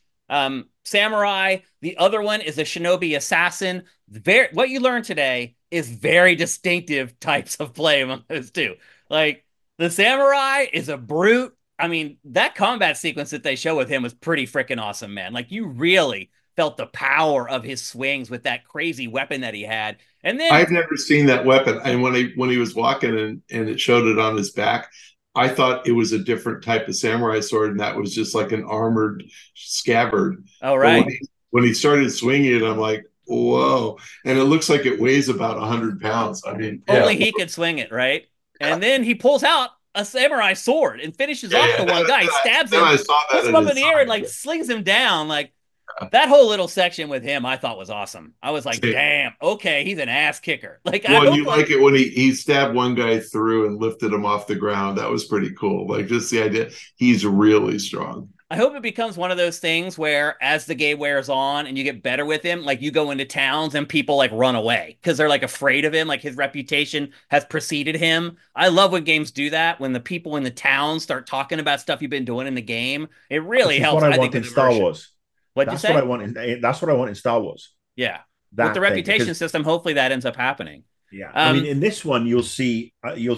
samurai. The other one is a shinobi assassin. What you learned today is very distinctive types of play among those two. Like the samurai is a brute. I mean, that combat sequence that they show with him was pretty freaking awesome, man. Like you really felt the power of his swings with that crazy weapon that he had. And then I've never seen that weapon. And when he was walking and it showed it on his back, I thought it was a different type of samurai sword, and that was just like an armored scabbard. oh But right. when he started swinging it, I'm like, whoa! And it looks like it weighs about 100 pounds. I mean, Only he could swing it, right? And then he pulls out a samurai sword and finishes off the one guy. He stabs Then him, I saw that puts him in up in his the air, and side. like slings him down. Like that whole little section with him, I thought was awesome. I was like, damn, okay, he's an ass kicker. Like I Well, and hope you like it when he stabbed one guy through and lifted him off the ground. That was pretty cool. Like just the idea, he's really strong. I hope it becomes one of those things where as the game wears on and you get better with him, like you go into towns and people like run away because they're like afraid of him, like his reputation has preceded him. I love when games do that, when the people in the town start talking about stuff you've been doing in the game. It really Which is helps, what I I think, want in with Star immersion. Wars. What'd you That's say? what I want. That's what I want in Star Wars. Yeah. With That the thing, reputation because system, hopefully that ends up happening. yeah, I mean, in this one, you'll see.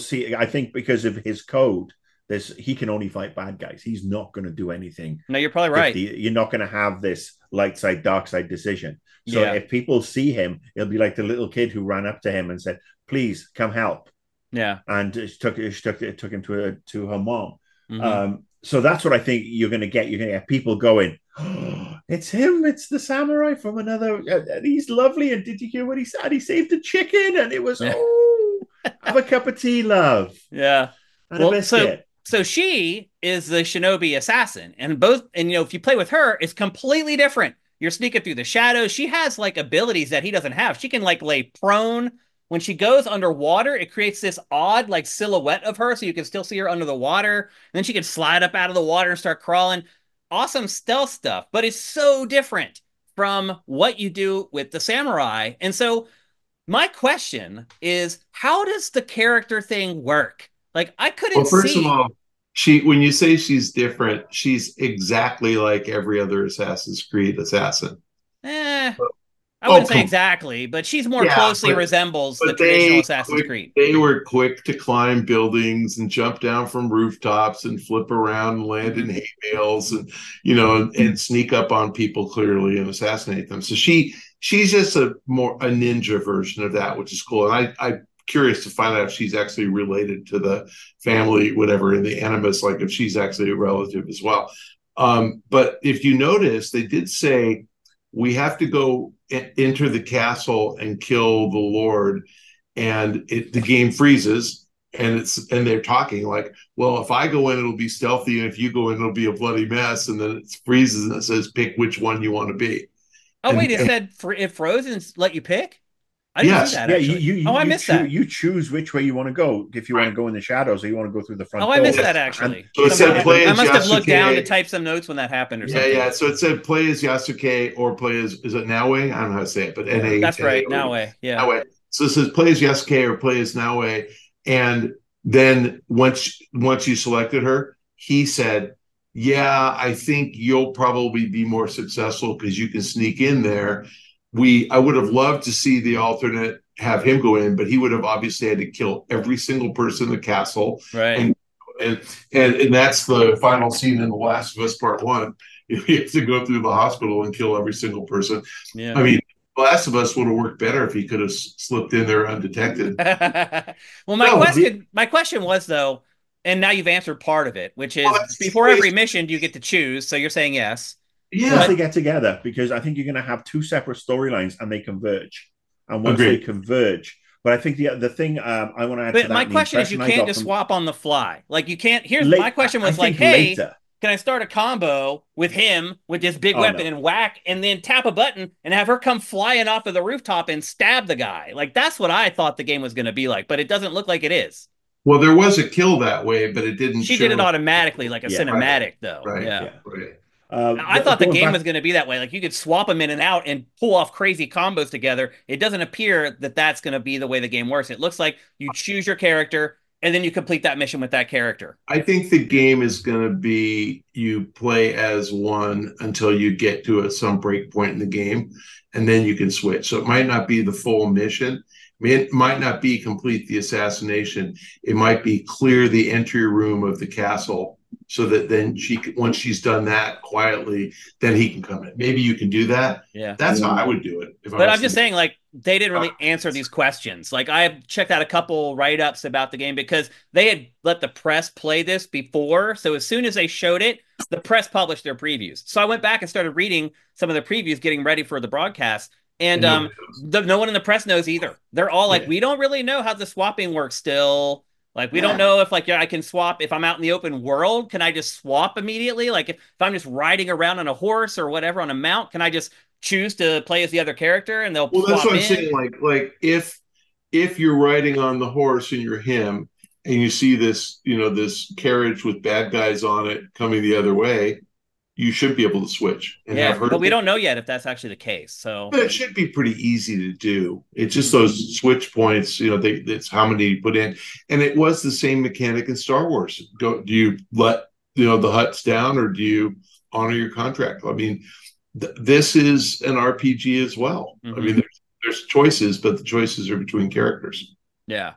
I think because of his code, he can only fight bad guys. He's not going to do anything. No, you're probably right. You're not going to have this light side, dark side decision. So Yeah. if people see him, it'll be like the little kid who ran up to him and said, "Please come help." Yeah. And it took him to her mom. Mhm. So that's what I think you're going to get. You're going to get people going, oh, it's him. It's the samurai from another. And he's lovely. And did you hear what he said? He saved a chicken, and it was have a cup of tea, love, Yeah. and a biscuit. So she is the shinobi assassin, and if you play with her, it's completely different. You're sneaking through the shadows. She has like abilities that he doesn't have. She can like lay prone. When she goes underwater, it creates this odd like silhouette of her, so you can still see her under the water. And then she can slide up out of the water and start crawling. Awesome stealth stuff, but it's so different from what you do with the samurai. And so my question is, how does the character thing work? Like I Well, couldn't first of see. all, when you say she's different, she's exactly like every other Assassin's Creed assassin. Eh, I Oh, wouldn't say come exactly, but she's more Yeah, closely resembles the but traditional Assassin's Creed. they were quick to climb buildings and jump down from rooftops and flip around and land in hay bales and and sneak up on people clearly and assassinate them. So she's just a ninja version of that, which is cool. And I'm curious to find out if she's actually related to the family, whatever, in the Animus, like if she's actually a relative as well. But if you notice, they did say we have to go enter the castle and kill the Lord, and the game freezes, and they're talking like, well, if I go in, it'll be stealthy, and if you go in, it'll be a bloody mess, and then it freezes and it says pick which one you want to be. Oh wait, it said it froze and let you pick. I didn't see that. Yeah, actually. I missed that. You choose which way you want to go. If you want to go in the shadows, or you want to go through the front door. I missed that actually. So it said play I as must have looked Yasuke. down to type some notes when that happened or something. Yeah. So it said play as Yasuke or play as, is it Naue? I don't know how to say it, but N-A. That's right, Naue. Yeah. Naue. So it says play as Yasuke or play as Naue. And then once you selected her, he said, yeah, I think you'll probably be more successful because you can sneak in there. I would have loved to see the alternate have him go in, but he would have obviously had to kill every single person in the castle. Right. And that's the final scene in The Last of Us Part 1. You have to go through the hospital and kill every single person. Yeah. I mean, The Last of Us would have worked better if he could have slipped in there undetected. Well, my question was though, and now you've answered part of it, which is before every mission, do you get to choose? So you're saying yes. Yeah, once they get together, because I think you're going to have two separate storylines and they converge. And once they converge, but I think the thing I want to add to that. But my question is, you can't just swap on the fly. Like you can't. My question was like, hey, can I start a combo with him with this big Oh weapon no. and whack and then tap a button and have her come flying off of the rooftop and stab the guy? Like that's what I thought the game was going to be like, but it doesn't look like it is. Well, there was a kill that way, but it didn't She did it show. automatically, like a Yeah, cinematic, though. Right. Yeah. yeah. Right. I thought the Going game back, was going to be that way. Like you could swap them in and out and pull off crazy combos together. It doesn't appear that that's going to be the way the game works. It looks like you choose your character and then you complete that mission with that character. I think the game is going to be you play as one until you get to some break point in the game, and then you can switch. So it might not be the full mission. I mean, it might not be complete the assassination. It might be clear the entry room of the castle so that then once she's done that quietly, then he can come in. Maybe you can do that. Yeah. That's how I would do it. But I'm just saying, like, they didn't really answer these questions. Like, I checked out a couple write-ups about the game because they had let the press play this before. So as soon as they showed it, the press published their previews. So I went back and started reading some of the previews, getting ready for the broadcast. And no one in the press knows either. They're all like, we don't really know how the swapping works still. Like, we don't know if, like, I can swap. If I'm out in the open world, can I just swap immediately? Like, if I'm just riding around on a horse or whatever on a mount, can I just choose to play as the other character and they'll that's what I'm in? saying. Like if you're riding on the horse and you're him and you see this, this carriage with bad guys on it coming the other way, you should be able to switch. And have her but we don't know yet if that's actually the case. So, but it should be pretty easy to do. It's just those switch points. It's how many you put in, and it was the same mechanic in Star Wars. Do you let the Hutts down, or do you honor your contract? I mean, this is an RPG as well. I mean, there's choices, but the choices are between characters. Yeah.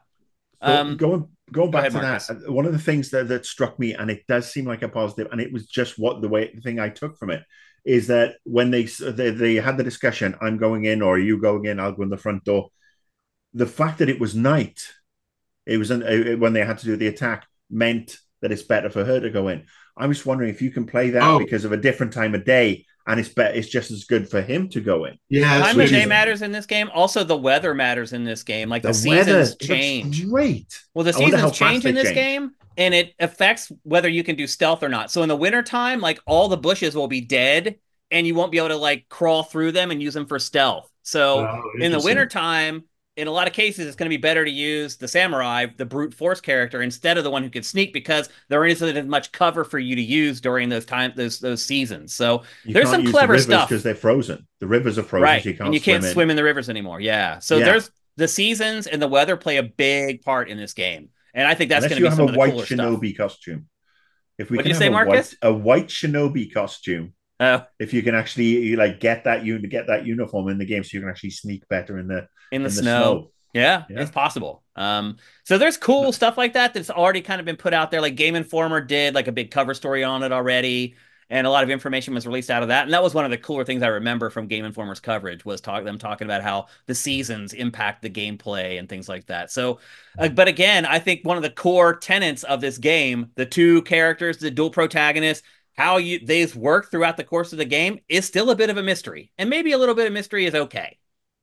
So going back to Marcus. that, one of the things that struck me, and it does seem like a positive, and it was just the thing I took from it, is that when they had the discussion, I'm going in or are you going in, I'll go in the front door. The fact that it was night, it was when they had to do the attack, meant that it's better for her to go in. I'm just wondering if you can play that because of a different time of day, and it's just as good for him to go in. Yeah, time of day matters in this game. Also, the weather matters in this game. Like the seasons change. Great. Well, the seasons change in this game, and it affects whether you can do stealth or not. So in the wintertime, like all the bushes will be dead, and you won't be able to like crawl through them and use them for stealth. So in the wintertime, in a lot of cases, it's going to be better to use the samurai, the brute force character, instead of the one who can sneak, because there isn't as much cover for you to use during those seasons. So there's some clever stuff because they're frozen. The rivers are frozen, right? So and you can't swim in the rivers anymore. Yeah. So there's the seasons and the weather play a big part in this game, and I think that's going to be some of the cooler stuff. White shinobi costume. If we What'd can you say, have Marcus? a white shinobi costume. If you can actually get that uniform in the game, so you can actually sneak better in the snow. Yeah, it's possible. So there's cool stuff like that that's already kind of been put out there. Like Game Informer did like a big cover story on it already, and a lot of information was released out of that. And that was one of the cooler things I remember from Game Informer's coverage was them talking about how the seasons impact the gameplay and things like that. So, but again, I think one of the core tenets of this game, the two characters, the dual protagonists, how these work throughout the course of the game is still a bit of a mystery, and maybe a little bit of mystery is okay.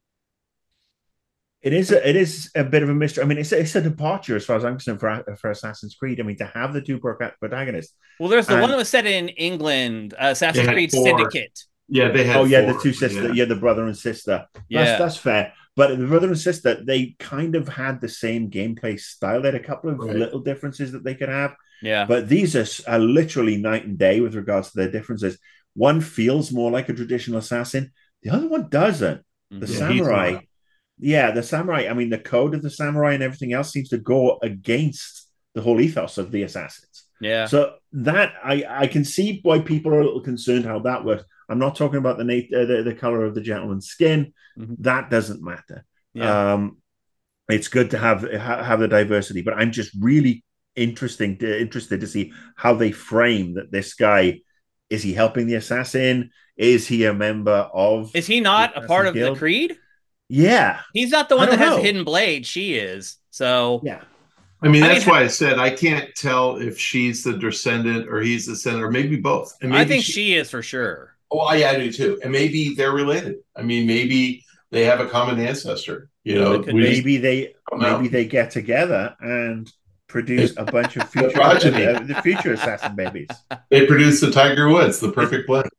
It is a bit of a mystery. I mean, it's a departure as far as I'm concerned for Assassin's Creed. I mean, to have the two protagonists. Well, there's the one that was set in England, Assassin's Creed Syndicate. Yeah, they had. The two sisters. Yeah, the brother and sister. That's fair. But the brother and sister, they kind of had the same gameplay style. They had a couple of little differences that they could have. Yeah. But these are literally night and day with regards to their differences. One feels more like a traditional assassin. The other one doesn't. The samurai. Yeah, the samurai. I mean, the code of the samurai and everything else seems to go against the whole ethos of the assassins. Yeah. So that I can see why people are a little concerned how that works. I'm not talking about the color of the gentleman's skin. That doesn't matter. Yeah. It's good to have the diversity, but I'm just really interested to see how they frame that. This guy, is he helping the assassin? Is he a member of? Is he not a part of the Creed? Yeah, he's not the one that has a hidden blade. She is. So yeah. I mean, that's why I said I can't tell if she's the descendant or he's the descendant, or maybe both. And maybe I think she is for sure. Oh, yeah, I do too. And maybe they're related. I mean, maybe they have a common ancestor. Maybe they get together and produce a bunch of the future assassin babies. They produce the Tiger Woods, the perfect blend.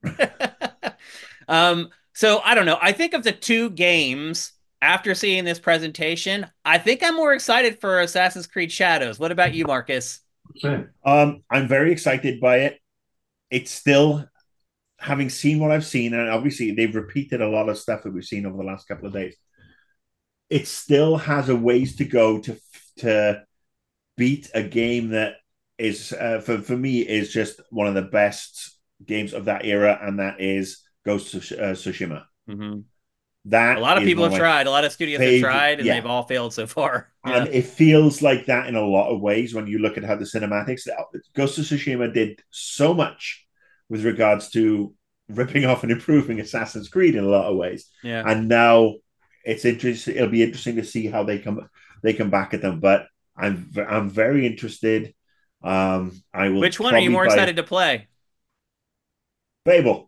So I don't know. I think of the two games after seeing this presentation, I think I'm more excited for Assassin's Creed Shadows. What about you, Marcus? I'm very excited by it. It's still, having seen what I've seen, and obviously they've repeated a lot of stuff that we've seen over the last couple of days. It still has a ways to go to beat a game that is for me is just one of the best games of that era, and that is Ghost of Tsushima. Mm-hmm. That a lot of people have tried, a lot of studios have tried, and they've all failed so far. And it feels like that in a lot of ways when you look at how the cinematics. Ghost of Tsushima did so much with regards to ripping off and improving Assassin's Creed in a lot of ways. Yeah. And now it's interesting. It'll be interesting to see how they come back at them. But I'm very interested. I will. Which one are you more excited to play? Babel.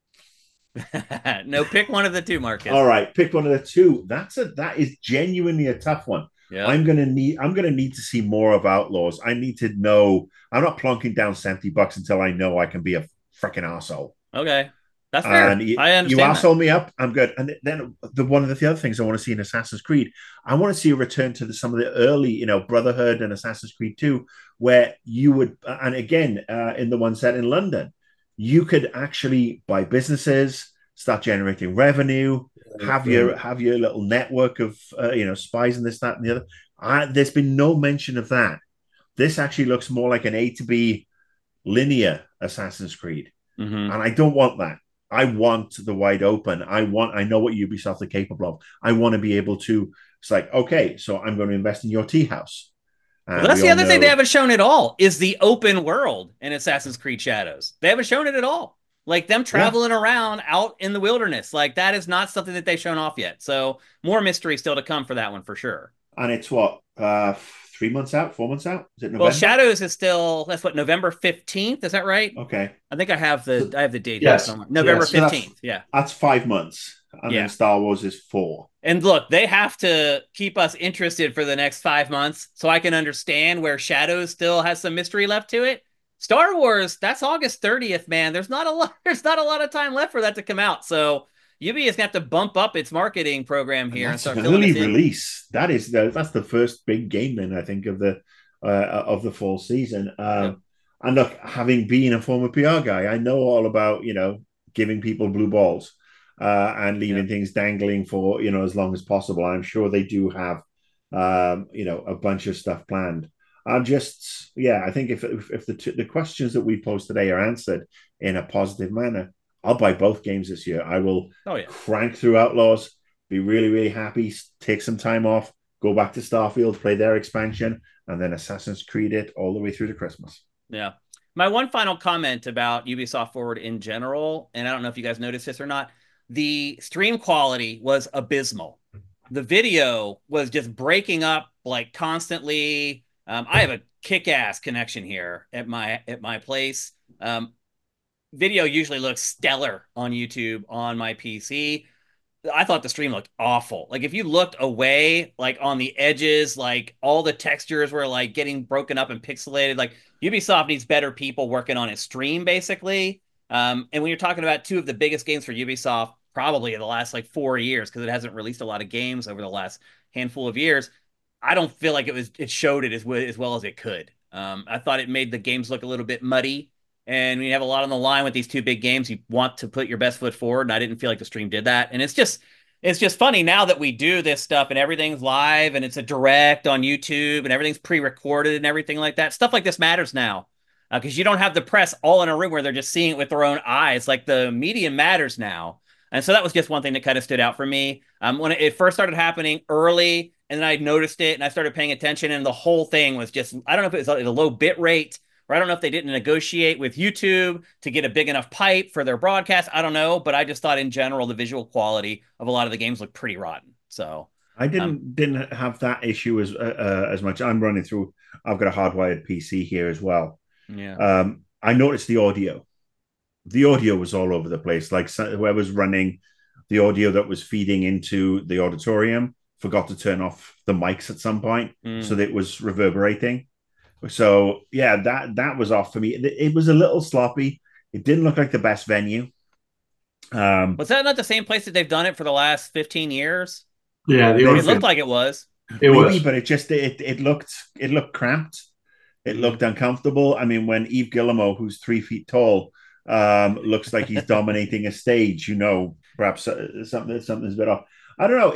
No, pick one of the two, Marcus. All right, pick one of the two. That is genuinely a tough one. Yeah. I'm gonna need to see more of Outlaws. I need to know. I'm not plunking down $70 until I know I can be a freaking arsehole. Okay. That's fair. And I understand. You arsehole me up, I'm good. And then one of the other things I want to see in Assassin's Creed, I want to see a return to some of the early, Brotherhood and Assassin's Creed 2, where you would, and again, in the one set in London, you could actually buy businesses, start generating revenue, have your little network of spies and this, that, and the other. There's been no mention of that. This actually looks more like an A to B linear Assassin's Creed, and I don't want that. I want the wide open. I know what Ubisoft are capable of. I want to be able to. It's like, okay, so I'm going to invest in your tea house. Well, that's the other thing they haven't shown at all is the open world in Assassin's Creed Shadows. They haven't shown it at all. Like them traveling around out in the wilderness. Like that is not something that they've shown off yet. So more mystery still to come for that one for sure. And it's what, 3 months out, 4 months out? Is it November? Well, Shadows is still, that's what, November 15th. Is that right? Okay. I think I have the date yes. here somewhere. November 15th. That's 5 months. And then Star Wars is 4. And look, they have to keep us interested for the next 5 months so I can understand where Shadows still has some mystery left to it. Star Wars, that's August 30th, man. There's not a lot of time left for that to come out. So Ubi is going to have to bump up its marketing program here and start early release. That's the first big game then, I think, of the fall season. And look, having been a former PR guy, I know all about, giving people blue balls. And leaving things dangling for as long as possible. I'm sure they do have a bunch of stuff planned. I think if the questions that we posed today are answered in a positive manner, I'll buy both games this year. I will crank through Outlaws, be really, really happy, take some time off, go back to Starfield, play their expansion, and then Assassin's Creed it all the way through to Christmas. Yeah. My one final comment about Ubisoft Forward in general, and I don't know if you guys noticed this or not, the stream quality was abysmal. The video was just breaking up like constantly. I have a kick-ass connection here at my place. Video usually looks stellar on YouTube on my PC. I thought the stream looked awful. Like if you looked away, like on the edges, like all the textures were like getting broken up and pixelated. Like Ubisoft needs better people working on its stream, basically. And when you're talking about two of the biggest games for Ubisoft, probably in the last like 4 years, because it hasn't released a lot of games over the last handful of years, I don't feel like it showed it as well as it could. I thought it made the games look a little bit muddy, and when you have a lot on the line with these two big games, you want to put your best foot forward, and I didn't feel like the stream did that. And it's just funny now that we do this stuff and everything's live and it's a direct on YouTube and everything's pre-recorded and everything like that. Stuff like this matters now. Because you don't have the press all in a room where they're just seeing it with their own eyes. Like the media matters now. And so that was just one thing that kind of stood out for me. When it first started happening early, and then I noticed it and I started paying attention, and the whole thing was just, I don't know if it was at a low bit rate, or I don't know if they didn't negotiate with YouTube to get a big enough pipe for their broadcast. I don't know, but I just thought in general, the visual quality of a lot of the games looked pretty rotten. So I didn't have that issue as much. I've got a hardwired PC here as well. Yeah. I noticed the audio. The audio was all over the place. Like whoever's running the audio that was feeding into the auditorium forgot to turn off the mics at some point, so that it was reverberating. So yeah, that was off for me. It was a little sloppy. It didn't look like the best venue. Was that not the same place that they've done it for the last 15 years? Yeah, the I mean, only it looked thing like it was. it Maybe, was. but it looked cramped. It Mm. looked uncomfortable. I mean, when Yves Guillemot, who's 3 feet tall, looks like he's dominating a stage, perhaps something's a bit off. I don't know.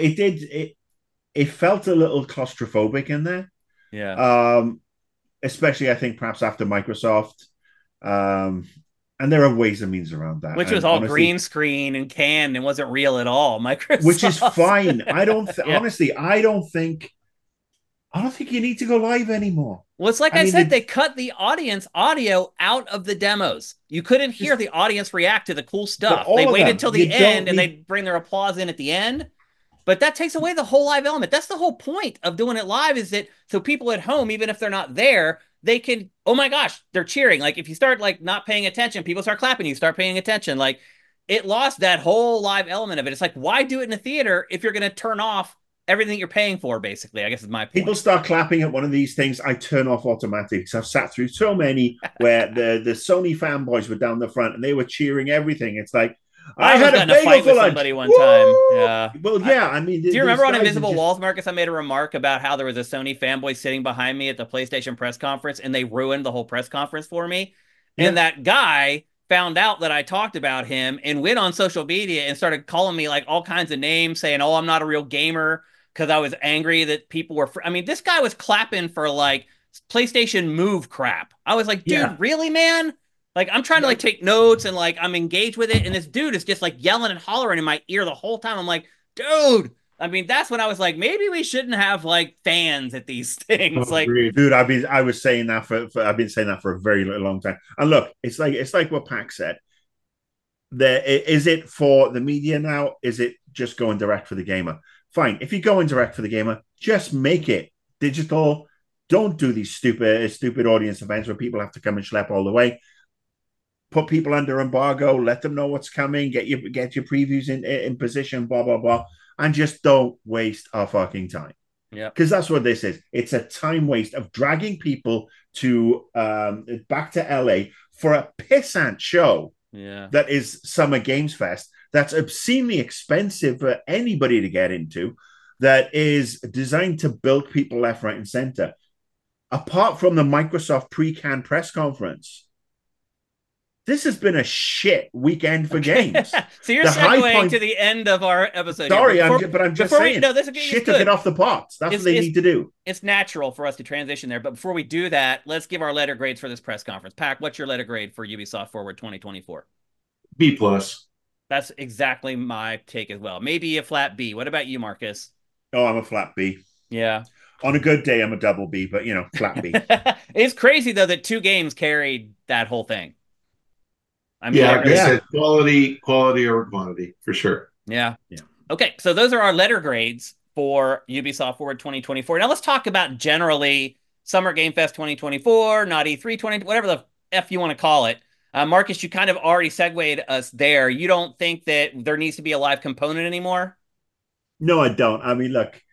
It felt a little claustrophobic in there. Yeah. Um, Especially I think perhaps after Microsoft. Um, and there are ways and means around that. Which was And all honestly, green screen and canned and wasn't real at all. which is Microsoft. fine. I don't Yeah. honestly, I don't think you need to go live anymore. Well, it's like I I mean, said, they cut the audience audio out of the demos. You couldn't hear just the audience react to the cool but stuff. They all of waited them, till you the end don't and they need. bring their applause in at the end. But that takes away the whole live element. That's the whole point of doing it live, is that so people at home, even if they're not there, they can, oh my gosh, they're cheering. Like if you start like not paying attention, people start clapping, you start paying attention. Like it lost that whole live element of it. It's like, why do it in a theater if you're going to turn off everything you're paying for, basically? I guess is my People point. start clapping at one of these things, I turn off automatically because I've sat through so many where the Sony fanboys were down the front and they were cheering everything. It's like, I I almost had got a in a bagel fight for with lunch. somebody one time. Woo! Yeah. Well, yeah, I mean, Do you these remember on guys are Invisible just. Walls, Marcus? I made a remark about how there was a Sony fanboy sitting behind me at the PlayStation press conference and they ruined the whole press conference for me. And Yeah. that guy found out that I talked about him and went on social media and started calling me like all kinds of names, saying, "Oh, I'm not a real gamer," because I was angry that people were. I mean, this guy was clapping for like PlayStation Move crap. I was like, Yeah. dude, really, man? Like, I'm trying to like take notes and like I'm engaged with it, and this dude is just like yelling and hollering in my ear the whole time. I'm like, dude. I mean, that's when I was like, maybe we shouldn't have like fans at these Oh, things. Like, agreed. Dude, I was saying that I've been saying that for a very long time. And look, it's like what Pac said. Is it for the media now? Is it just going direct for the gamer? Fine. If you're going direct for the gamer, just make it digital. Don't do these stupid audience events where people have to come and schlep all the way. Put people under embargo. Let them know what's coming. Get your previews in position. Blah blah blah. And just don't waste our fucking time, yeah, because that's what this is. It's a time waste of dragging people to back to LA for a pissant show yeah. that is Summer Games Fest. That's obscenely expensive for anybody to get into. That is designed to bilk people left, right, and center. Apart from the Microsoft pre-canned press conference, this has been a shit weekend for games. So you're The high segueing to point. the end of our episode here. Sorry, But but I'm just before we, saying, no, this is shit to good. get off the pot. That's what they need to do. It's natural for us to transition there. But before we do that, let's give our letter grades for this press conference. Pac, what's your letter grade for Ubisoft Forward 2024? B plus. That's exactly my take as well. Maybe a flat B. What about you, Marcus? Oh, I'm a flat B. Yeah. On a good day, I'm a double B, but flat B. It's crazy though that two games carried that whole thing. I mean, Yeah, like I Yeah. said, quality over quantity for sure. yeah. Yeah. Okay, so those are our letter grades for Ubisoft Forward 2024. Now let's talk about generally Summer Game Fest 2024, not E3 20, whatever the F you want to call it. Marcus, you kind of already segued us there. You don't think that there needs to be a live component anymore? No, I don't. I mean, look,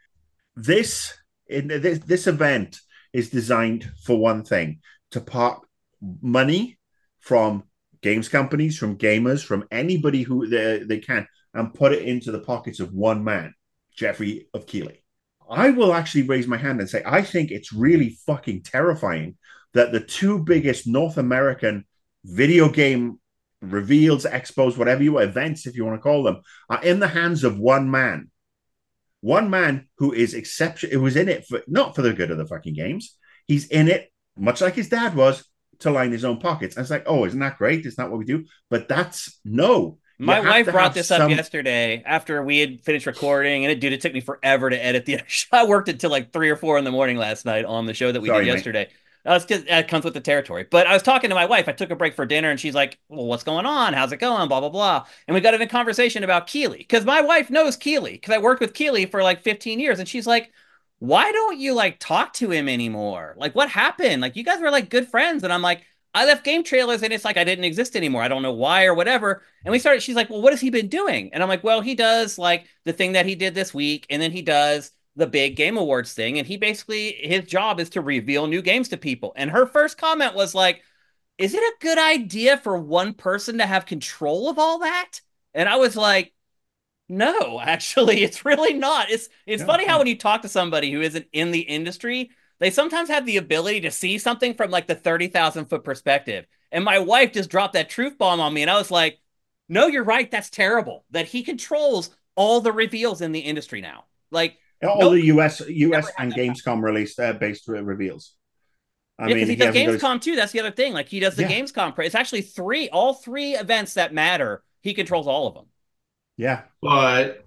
this event is designed for one thing: to park money from games companies, from gamers, from anybody who they can, and put it into the pockets of one man, Jeffrey of Keighley. I will actually raise my hand and say I think it's really fucking terrifying that the two biggest North American video game reveals, expos, events, if you want to call them, are in the hands of one man. One man who is exception, who was in it for not for the good of the fucking games. He's in it, much like his dad was, to line his own pockets. And it's like, oh, isn't that great? Isn't that what we do? But that's no. My wife brought this up yesterday after we had finished recording, and it took me forever to edit the show. I worked until like 3 or 4 in the morning last night on the show that we did yesterday. It comes with the territory. But I was talking to my wife. I took a break for dinner, and she's like, well, what's going on? How's it going? Blah, blah, blah. And we got in a conversation about Keighley, because my wife knows Keighley, because I worked with Keighley for like 15 years. And she's like, why don't you like talk to him anymore? Like, what happened? Like, you guys were like good friends. And I'm like, I left Game Trailers and it's like I didn't exist anymore. I don't know why or whatever. And she's like, well, what has he been doing? And I'm like, well, he does like the thing that he did this week. And then he does the big Game Awards thing, and his job is to reveal new games to people. And her first comment was like, is it a good idea for one person to have control of all that? And I was like, no, actually, it's really not. It's funny how when you talk to somebody who isn't in the industry, they sometimes have the ability to see something from like the 30,000-foot perspective. And my wife just dropped that truth bomb on me, and I was like, no, you're right. That's terrible. That he controls all the reveals in the industry now. Like all the US and Gamescom released based reveals. I mean, he does Gamescom too. That's the other thing. Like he does the Gamescom. It's actually all three events that matter. He controls all of them. Yeah, but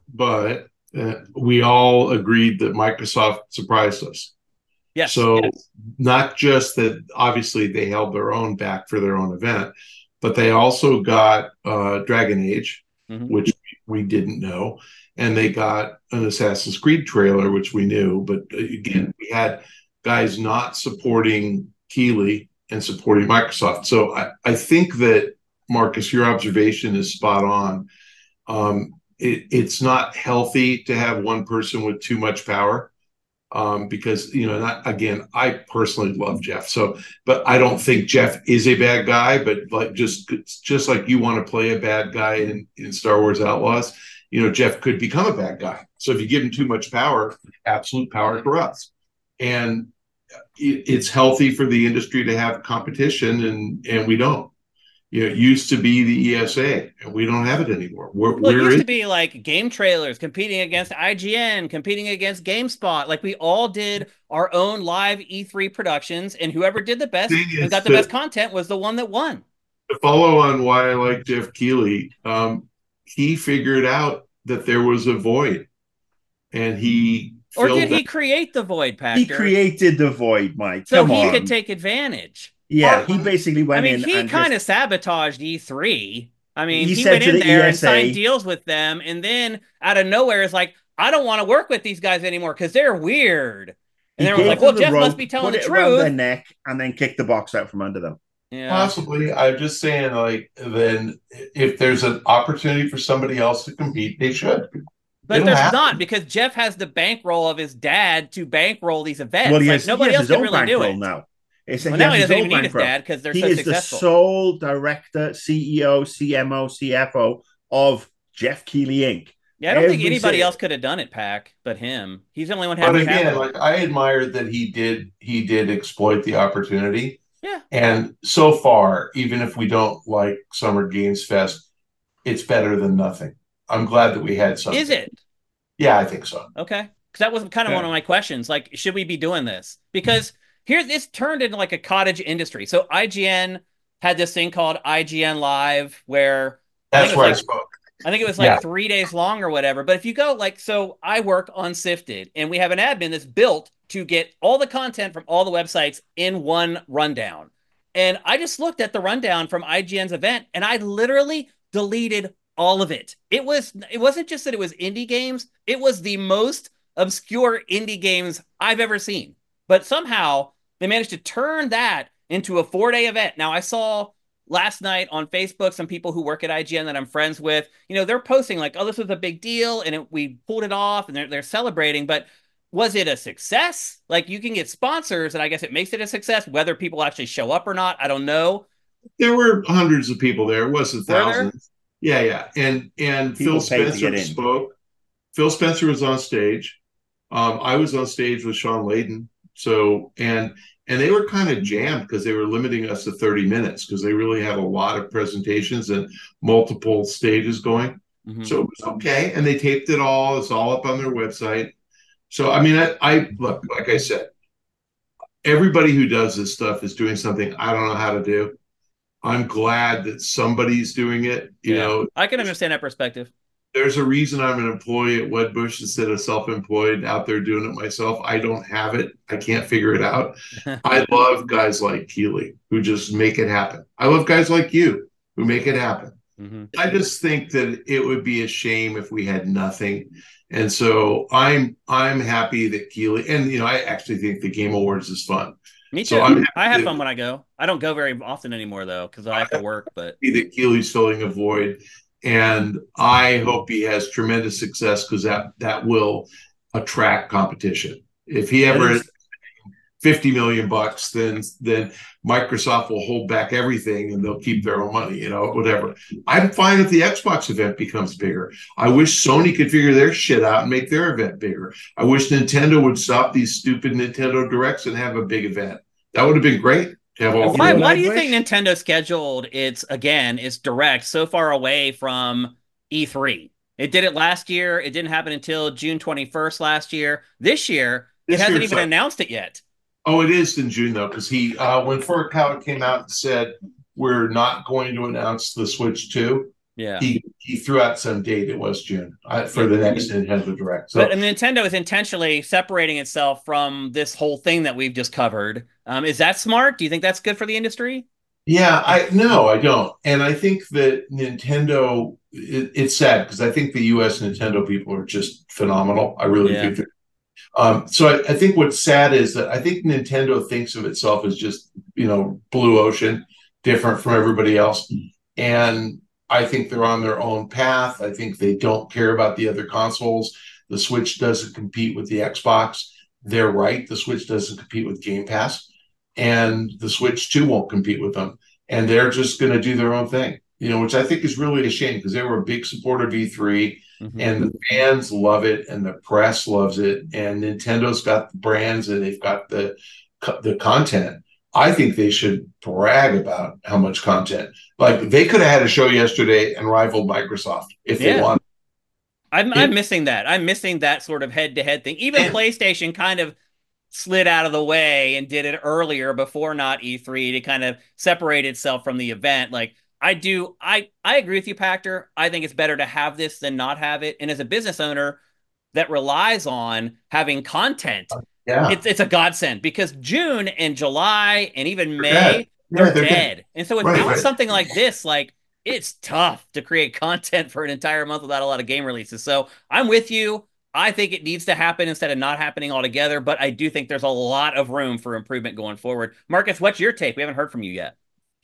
we all agreed that Microsoft surprised us. Yes. So not just that, obviously they held their own back for their own event, but they also got Dragon Age, which we didn't know, and they got an Assassin's Creed trailer, which we knew. But again, we had guys not supporting Keighley and supporting Microsoft. So I think that, Marcus, your observation is spot on. It's not healthy to have one person with too much power, because, I personally love Jeff. But I don't think Jeff is a bad guy, but like just like you want to play a bad guy in Star Wars Outlaws, Jeff could become a bad guy. So if you give him too much power, absolute power corrupts. And it's healthy for the industry to have competition, and we don't. It used to be the ESA, and we don't have it anymore. It used to be like game trailers competing against IGN, competing against GameSpot. Like we all did our own live E3 productions, and whoever did the best and got the best content was the one that won. To follow on why I like Jeff Keighley, he figured out that there was a void, and he create the void, Packer? He created the void, Mike. So he could take advantage. Yeah, he basically went in. He kind of sabotaged E3. I mean, he went in there and signed deals with them, and then out of nowhere is like, I don't want to work with these guys anymore because they're weird. And everyone's like, well, Jeff must be telling the truth. Around their neck and then kick the box out from under them. Yeah. Possibly. I'm just saying, like, then if there's an opportunity for somebody else to compete, they should. But there's not, because Jeff has the bankroll of his dad to bankroll these events. Well, nobody else can really do it now. Now he doesn't even need his dad because they're so successful. He is the sole director, CEO, CMO, CFO of Jeff Keighley Inc. Yeah, I don't think anybody else could have done it, Pac, but him. He's the only one having. But again, like, I admired that he did exploit the opportunity. Yeah. And so far, even if we don't like Summer Games Fest, it's better than nothing. I'm glad that we had something. Is it? Yeah, I think so. Okay. Because that was kind of one of my questions. Like, should we be doing this? Because here, this turned into like a cottage industry. So IGN had this thing called IGN Live, where that's where I spoke. I think it was like 3 days long or whatever. But if you go, like, so I work on Sifted, and we have an admin that's built to get all the content from all the websites in one rundown. And I just looked at the rundown from IGN's event, and I literally deleted all of it. It wasn't just that it was indie games. It was the most obscure indie games I've ever seen. But somehow they managed to turn that into a 4-day event. Now, I saw last night on Facebook some people who work at IGN that I'm friends with. They're posting like, oh, this was a big deal, and we pulled it off, and they're celebrating. But was it a success? Like, you can get sponsors, and I guess it makes it a success. Whether people actually show up or not, I don't know. There were hundreds of people there. It wasn't thousands. Yeah. And Phil Spencer spoke. Phil Spencer was on stage. I was on stage with Sean Layden. So, and they were kind of jammed because they were limiting us to 30 minutes because they really had a lot of presentations and multiple stages going. Mm-hmm. So it was okay. And they taped it all. It's all up on their website. So, I mean, I look, like I said, everybody who does this stuff is doing something I don't know how to do. I'm glad that somebody's doing it. You know, I can understand that perspective. There's a reason I'm an employee at Wedbush instead of self-employed out there doing it myself. I don't have it. I can't figure it out. I love guys like Keighley who just make it happen. I love guys like you who make it happen. Mm-hmm. I just think that it would be a shame if we had nothing. And so I'm happy that Keighley, and I actually think the Game Awards is fun. Me too. So I have fun when I go. I don't go very often anymore though, because I have to work. But that Keighley's filling a void, and I hope he has tremendous success because that will attract competition. If he ever $50 million, then Microsoft will hold back everything and they'll keep their own money, whatever. I'm fine if the Xbox event becomes bigger. I wish Sony could figure their shit out and make their event bigger. I wish Nintendo would stop these stupid Nintendo Directs and have a big event. That would have been great to have all. Why do you think Nintendo scheduled its Direct so far away from E3? It did it last year. It didn't happen until June 21st last year. This year, it hasn't even announced it yet. Oh, it is in June, though, because when Furukawa came out and said, we're not going to announce the Switch 2, he threw out some date. It was June for the next Nintendo Direct. So, but Nintendo is intentionally separating itself from this whole thing that we've just covered. Is that smart? Do you think that's good for the industry? Yeah, no, I don't. And I think that Nintendo, it's sad because I think the US Nintendo people are just phenomenal. I really do. So I think what's sad is that I think Nintendo thinks of itself as just, blue ocean, different from everybody else. And I think they're on their own path. I think they don't care about the other consoles. The Switch doesn't compete with the Xbox. They're right. The Switch doesn't compete with Game Pass. And the Switch 2 won't compete with them. And they're just going to do their own thing, which I think is really a shame because they were a big supporter of E3. And the fans love it, and the press loves it, and Nintendo's got the brands, and they've got the content. I think they should brag about how much content. Like they could have had a show yesterday and rivaled Microsoft if they wanted. I'm missing that. I'm missing that sort of head-to-head thing. Even PlayStation kind of slid out of the way and did it earlier before not E3 to kind of separate itself from the event. Like. I agree with you, Pachter. I think it's better to have this than not have it. And as a business owner that relies on having content, it's a godsend because June and July and even May, they're dead. And so without something like this, it's tough to create content for an entire month without a lot of game releases. So I'm with you. I think it needs to happen instead of not happening altogether, but I do think there's a lot of room for improvement going forward. Marcus, what's your take? We haven't heard from you yet.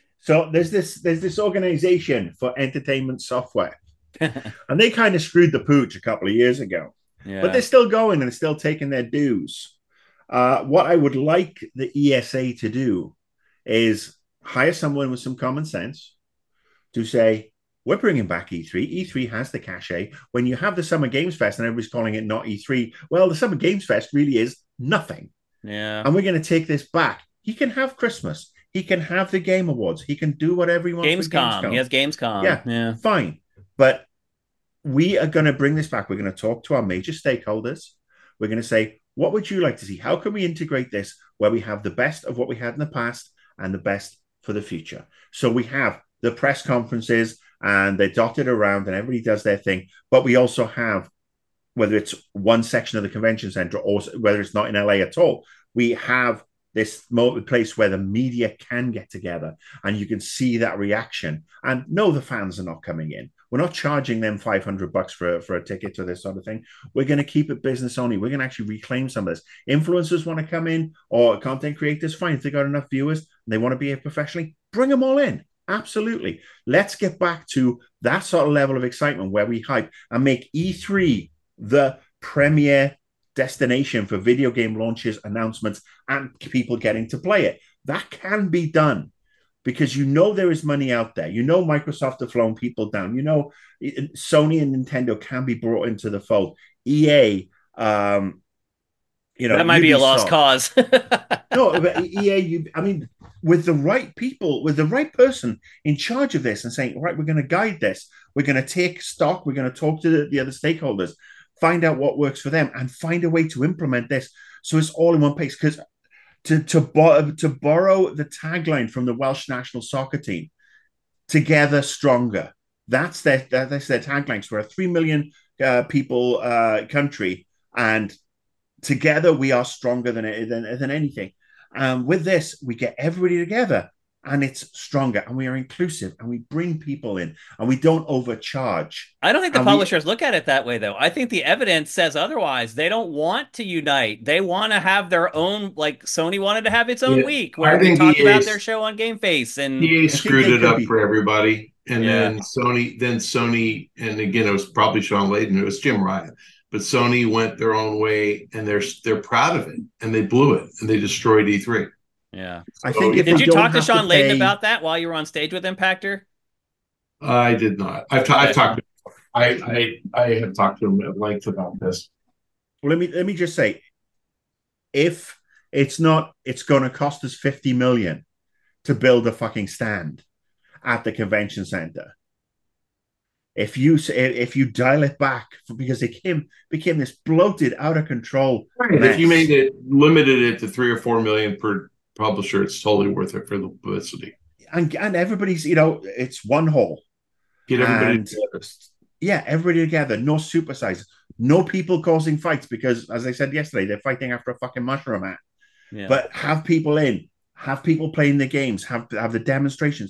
So there's this organization for entertainment software, and they kind of screwed the pooch a couple of years ago, but they're still going and they're still taking their dues. What I would like the ESA to do is hire someone with some common sense to say, we're bringing back E3. E3 has the cachet. When you have the Summer Games Fest and everybody's calling it not E3, well, the Summer Games Fest really is nothing. Yeah. And we're going to take this back. He can have Christmas. He can have the Game Awards. He can do whatever he wants. Gamescom. He has Gamescom. Yeah, fine. But we are going to bring this back. We're going to talk to our major stakeholders. We're going to say, what would you like to see? How can we integrate this where we have the best of what we had in the past and the best for the future? So we have the press conferences and they're dotted around and everybody does their thing. But we also have, whether it's one section of the convention center or whether it's not in LA at all, we have this place where the media can get together and you can see that reaction. And no, the fans are not coming in. We're not charging them $500 for a ticket to this sort of thing. We're going to keep it business only. We're going to actually reclaim some of this. Influencers want to come in or content creators, fine. If they got enough viewers and they want to behave professionally, bring them all in. Absolutely. Let's get back to that sort of level of excitement where we hype and make E3 the premier destination for video game launches, announcements, and people getting to play it. That can be done because there is money out there. Microsoft have flown people down. Sony and Nintendo can be brought into the fold. EA, that might be a lost cause. No, but EA, with the right people, with the right person in charge of this and saying, right, we're going to guide this. We're going to take stock. We're going to talk to the other stakeholders. Find out what works for them and find a way to implement this so it's all in one place. Because to borrow the tagline from the Welsh national soccer team, together stronger. That's their tagline. So we're a 3 million people country, and together we are stronger than anything. With this, we get everybody together. And it's stronger, and we are inclusive, and we bring people in, and we don't overcharge. I don't think the publishers look at it that way, though. I think the evidence says otherwise. They don't want to unite. They want to have their own, like Sony wanted to have its own week where they talk about their show on Game Face. And EA screwed it up for everybody. And then Sony, and again, it was probably Sean Layden, it was Jim Ryan. but Sony went their own way, and they're proud of it, and they blew it, and they destroyed E3. Yeah. I think if Did you talk to have Sean Layden pay- about that while you were on stage with Impactor? I did not. I've talked. I have talked to him at length about this. Well, let me just say, if it's not, it's going to cost us 50 million to build a fucking stand at the convention center. If you dial it back, because it became this bloated, out of control mess. If you made it, limited it to 3 or 4 million per publisher, it's totally worth it for the publicity. And everybody's, it's one hall. Get everybody together. Yeah, everybody together. No supersizes. No people causing fights because, as I said yesterday, they're fighting after a fucking mushroom hat. Yeah. But have people in, have people playing the games, have the demonstrations,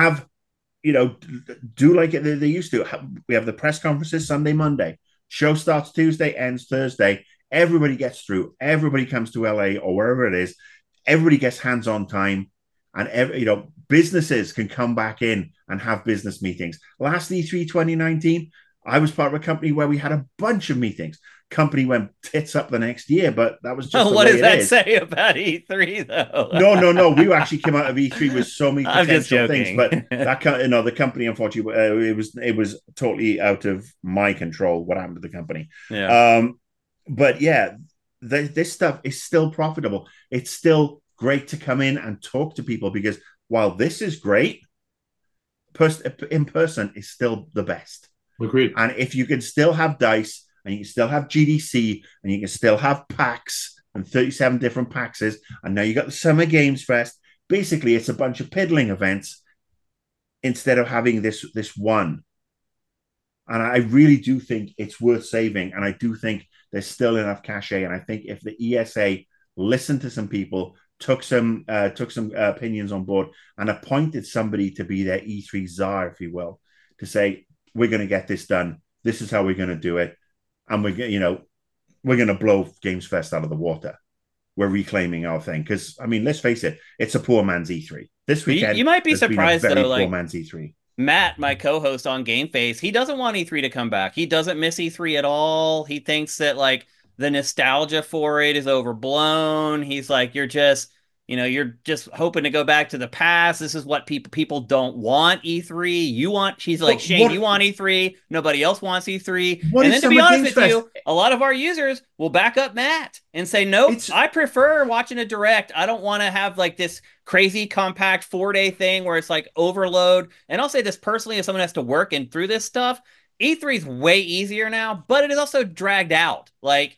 do like they used to. We have the press conferences Sunday, Monday. Show starts Tuesday, ends Thursday. Everybody gets through. Everybody comes to LA or wherever it is. Everybody gets hands-on time, and businesses can come back in and have business meetings. Last E3 2019, I was part of a company where we had a bunch of meetings. Company went tits up the next year, but that was just what does that say about E3 though? No. We actually came out of E3 with so many potential things, but that the company, unfortunately, it was totally out of my control what happened to the company. Yeah. But yeah, this stuff is still profitable. It's still great to come in and talk to people because while this is great, in person is still the best. Agreed. And if you can still have DICE and you can still have GDC and you can still have PAX and 37 different PAXs, and now you got the Summer Games Fest, basically it's a bunch of piddling events instead of having this one. And I really do think it's worth saving, and I do think there's still enough cachet. And I think if the ESA listened to some people, took some opinions on board, and appointed somebody to be their E3 czar, if you will, to say, we're going to get this done. This is how we're going to do it. And we're going to blow Games Fest out of the water. We're reclaiming our thing. Because, I mean, let's face it, it's a poor man's E3. This weekend, you might be surprised, though, poor man's E3. Matt, my co-host on Game Face, he doesn't want E3 to come back. He doesn't miss E3 at all. He thinks that, the nostalgia for it is overblown. He's like, you're just hoping to go back to the past. This is what people don't want E3. She's like, Shane, you want E3. Nobody else wants E3. And then to be honest with you, a lot of our users will back up Matt and say, nope, I prefer watching a direct. I don't want to have this crazy compact 4-day thing where it's overload. And I'll say this personally, if someone has to work in through this stuff, E3 is way easier now, but it is also dragged out.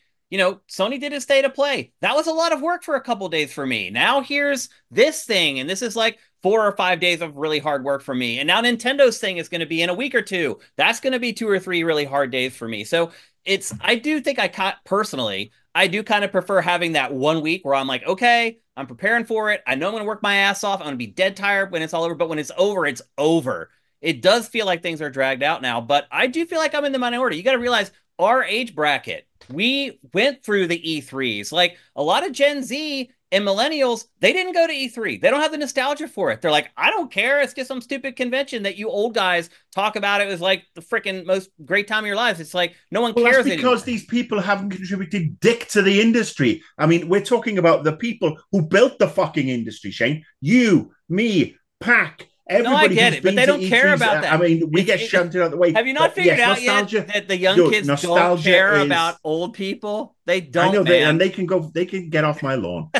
Sony did a state of play. That was a lot of work for a couple days for me. Now here's this thing, and this is 4 or 5 days of really hard work for me. And now Nintendo's thing is going to be in a week or two. That's going to be 2 or 3 really hard days for me. So I do think personally, I do kind of prefer having that 1 week where I'm like, okay, I'm preparing for it. I know I'm going to work my ass off. I'm going to be dead tired when it's all over. But when it's over, it's over. It does feel like things are dragged out now, but I do feel like I'm in the minority. You got to realize our age bracket, we went through the E3s. A lot of Gen Z and millennials, they didn't go to E3. They don't have the nostalgia for it. They're like, I don't care. It's just some stupid convention that you old guys talk about. It was the freaking most great time of your lives. It's no one cares that's because these people haven't contributed dick to the industry. I mean, we're talking about the people who built the fucking industry, Shane. You, me, Pac. Everybody no, I get it, but they don't care about that. I mean, we get shunted out the way. Have you not figured out yet that the young kids don't care about old people? They don't. I know, and they can get off my lawn.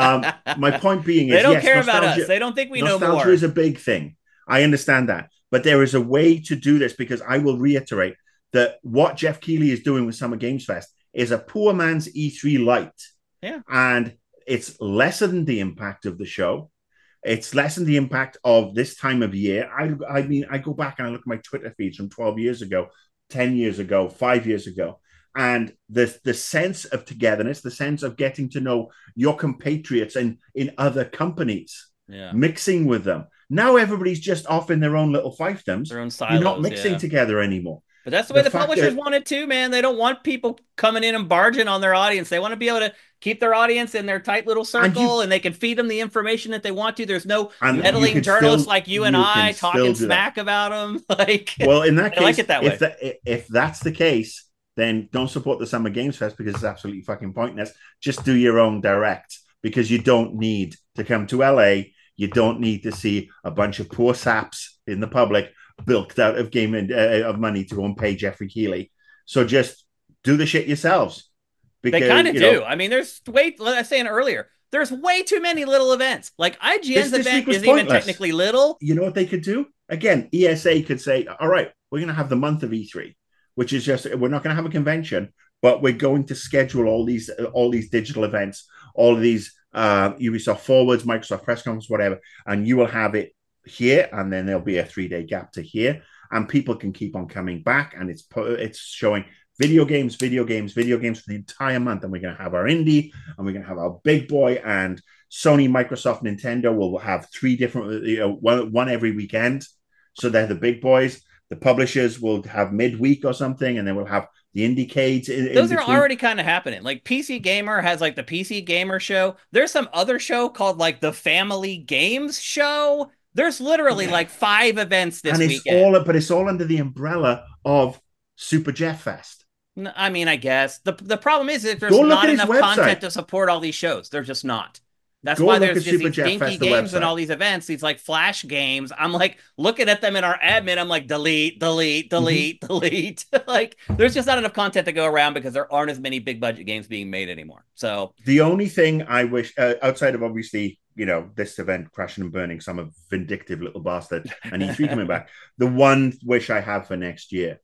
My point being is, they don't care about us. They don't think we know more. Nostalgia is a big thing. I understand that, but there is a way to do this because I will reiterate that what Jeff Keighley is doing with Summer Games Fest is a poor man's E3 light. Yeah, and it's lessened the impact of the show. It's lessened the impact of this time of year. I mean, I go back and I look at my Twitter feeds from 12 years ago, 10 years ago, 5 years ago. And the sense of togetherness, the sense of getting to know your compatriots in other companies, mixing with them. Now everybody's just off in their own little fiefdoms. Their own silos, you're not mixing together anymore. But that's the way the publishers want it too, man. They don't want people coming in and barging on their audience. They want to be able to keep their audience in their tight little circle, and they can feed them the information that they want to. There's no meddling journalists like you and I talking smack about them. Well, in that case, like it that way. If that's the case, then don't support the Summer Games Fest because it's absolutely fucking pointless. Just do your own direct because you don't need to come to LA. You don't need to see a bunch of poor saps in the public bilked out of of money to go and pay Jeffrey Keighley. So just do the shit yourselves. Because, they kind of do. I mean, there's like I was saying earlier, there's way too many little events. Like IGN's event isn't even technically little. You know what they could do? Again, ESA could say, all right, we're going to have the month of E3, which is just, we're not going to have a convention, but we're going to schedule all these digital events, all of these Ubisoft Forwards, Microsoft press conference, whatever, and you will have it here, and then there'll be a 3-day gap to here, and people can keep on coming back, and it's showing video games for the entire month, and we're going to have our indie, and we're going to have our big boy, and Sony, Microsoft, Nintendo will have 3 different, one every weekend, so they're the big boys. The publishers will have midweek or something, and then we'll have the Indiecades. Those are already kind of happening. Like PC Gamer has like the PC Gamer show. There's some other show called like the Family Games Show. There's literally like 5 events this weekend. But it's all under the umbrella of Super Jeff Fest. I mean, I guess the problem is that there's not enough content to support all these shows. They're just not. That's why there's just these dinky games and all these events, these like flash games. I'm like looking at them in our admin. I'm like, delete. Like, there's just not enough content to go around because there aren't as many big budget games being made anymore. So the only thing I wish, outside of obviously, this event crashing and burning, some a vindictive little bastard, and E3 coming back, the one wish I have for next year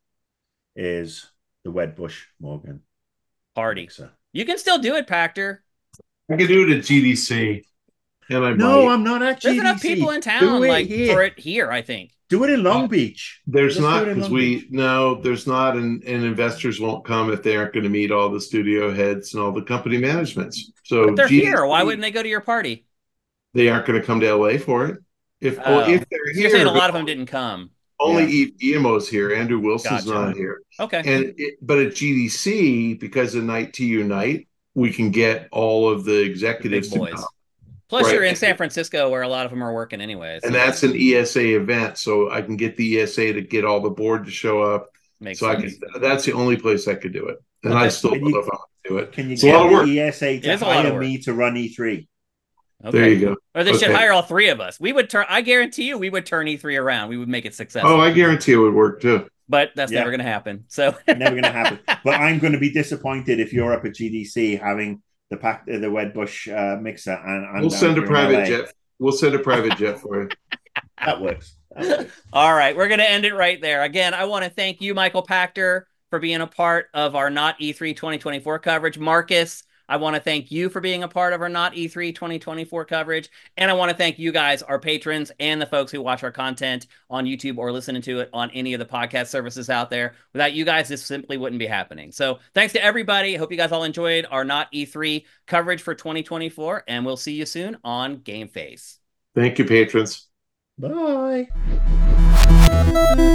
is the Wedbush Morgan party. You can still do it, Pachter. I can do it at GDC. I'm not at GDC. There's enough people in town for it here, I think. Do it in Long Beach. There's not, because there's not, and investors won't come if they aren't going to meet all the studio heads and all the company managements. So but they're here. Why wouldn't they go to your party? They aren't going to come to LA for it. If they're here, you're saying a lot of them didn't come. Only Guillermo's here. Andrew Wilson's not here. Okay. But at GDC, because of Night to Unite, we can get all of the executives to come. Plus, you're in San Francisco, where a lot of them are working anyway. And that's an ESA event, so I can get the ESA to get all the board to show up. Makes sense. That's the only place I could do it. And I still don't know if I'm going to do it. Can you get the ESA to hire me to run E3? Okay. There you go. Or they should hire all 3 of us. We would turn. I guarantee you, we would turn E3 around. We would make it successful. Oh, I guarantee it would work too. But that's never going to happen. So never going to happen. But I'm going to be disappointed if you're up at GDC having the Wedbush mixer, and we'll send a private jet. We'll send a private jet for you. That works. All right, we're going to end it right there. Again, I want to thank you, Michael Pachter, for being a part of our Not E3 2024 coverage. Marcus, I want to thank you for being a part of our Not E3 2024 coverage. And I want to thank you guys, our patrons, and the folks who watch our content on YouTube or listening to it on any of the podcast services out there. Without you guys, this simply wouldn't be happening. So thanks to everybody. I hope you guys all enjoyed our Not E3 coverage for 2024. And we'll see you soon on Game Face. Thank you, patrons. Bye.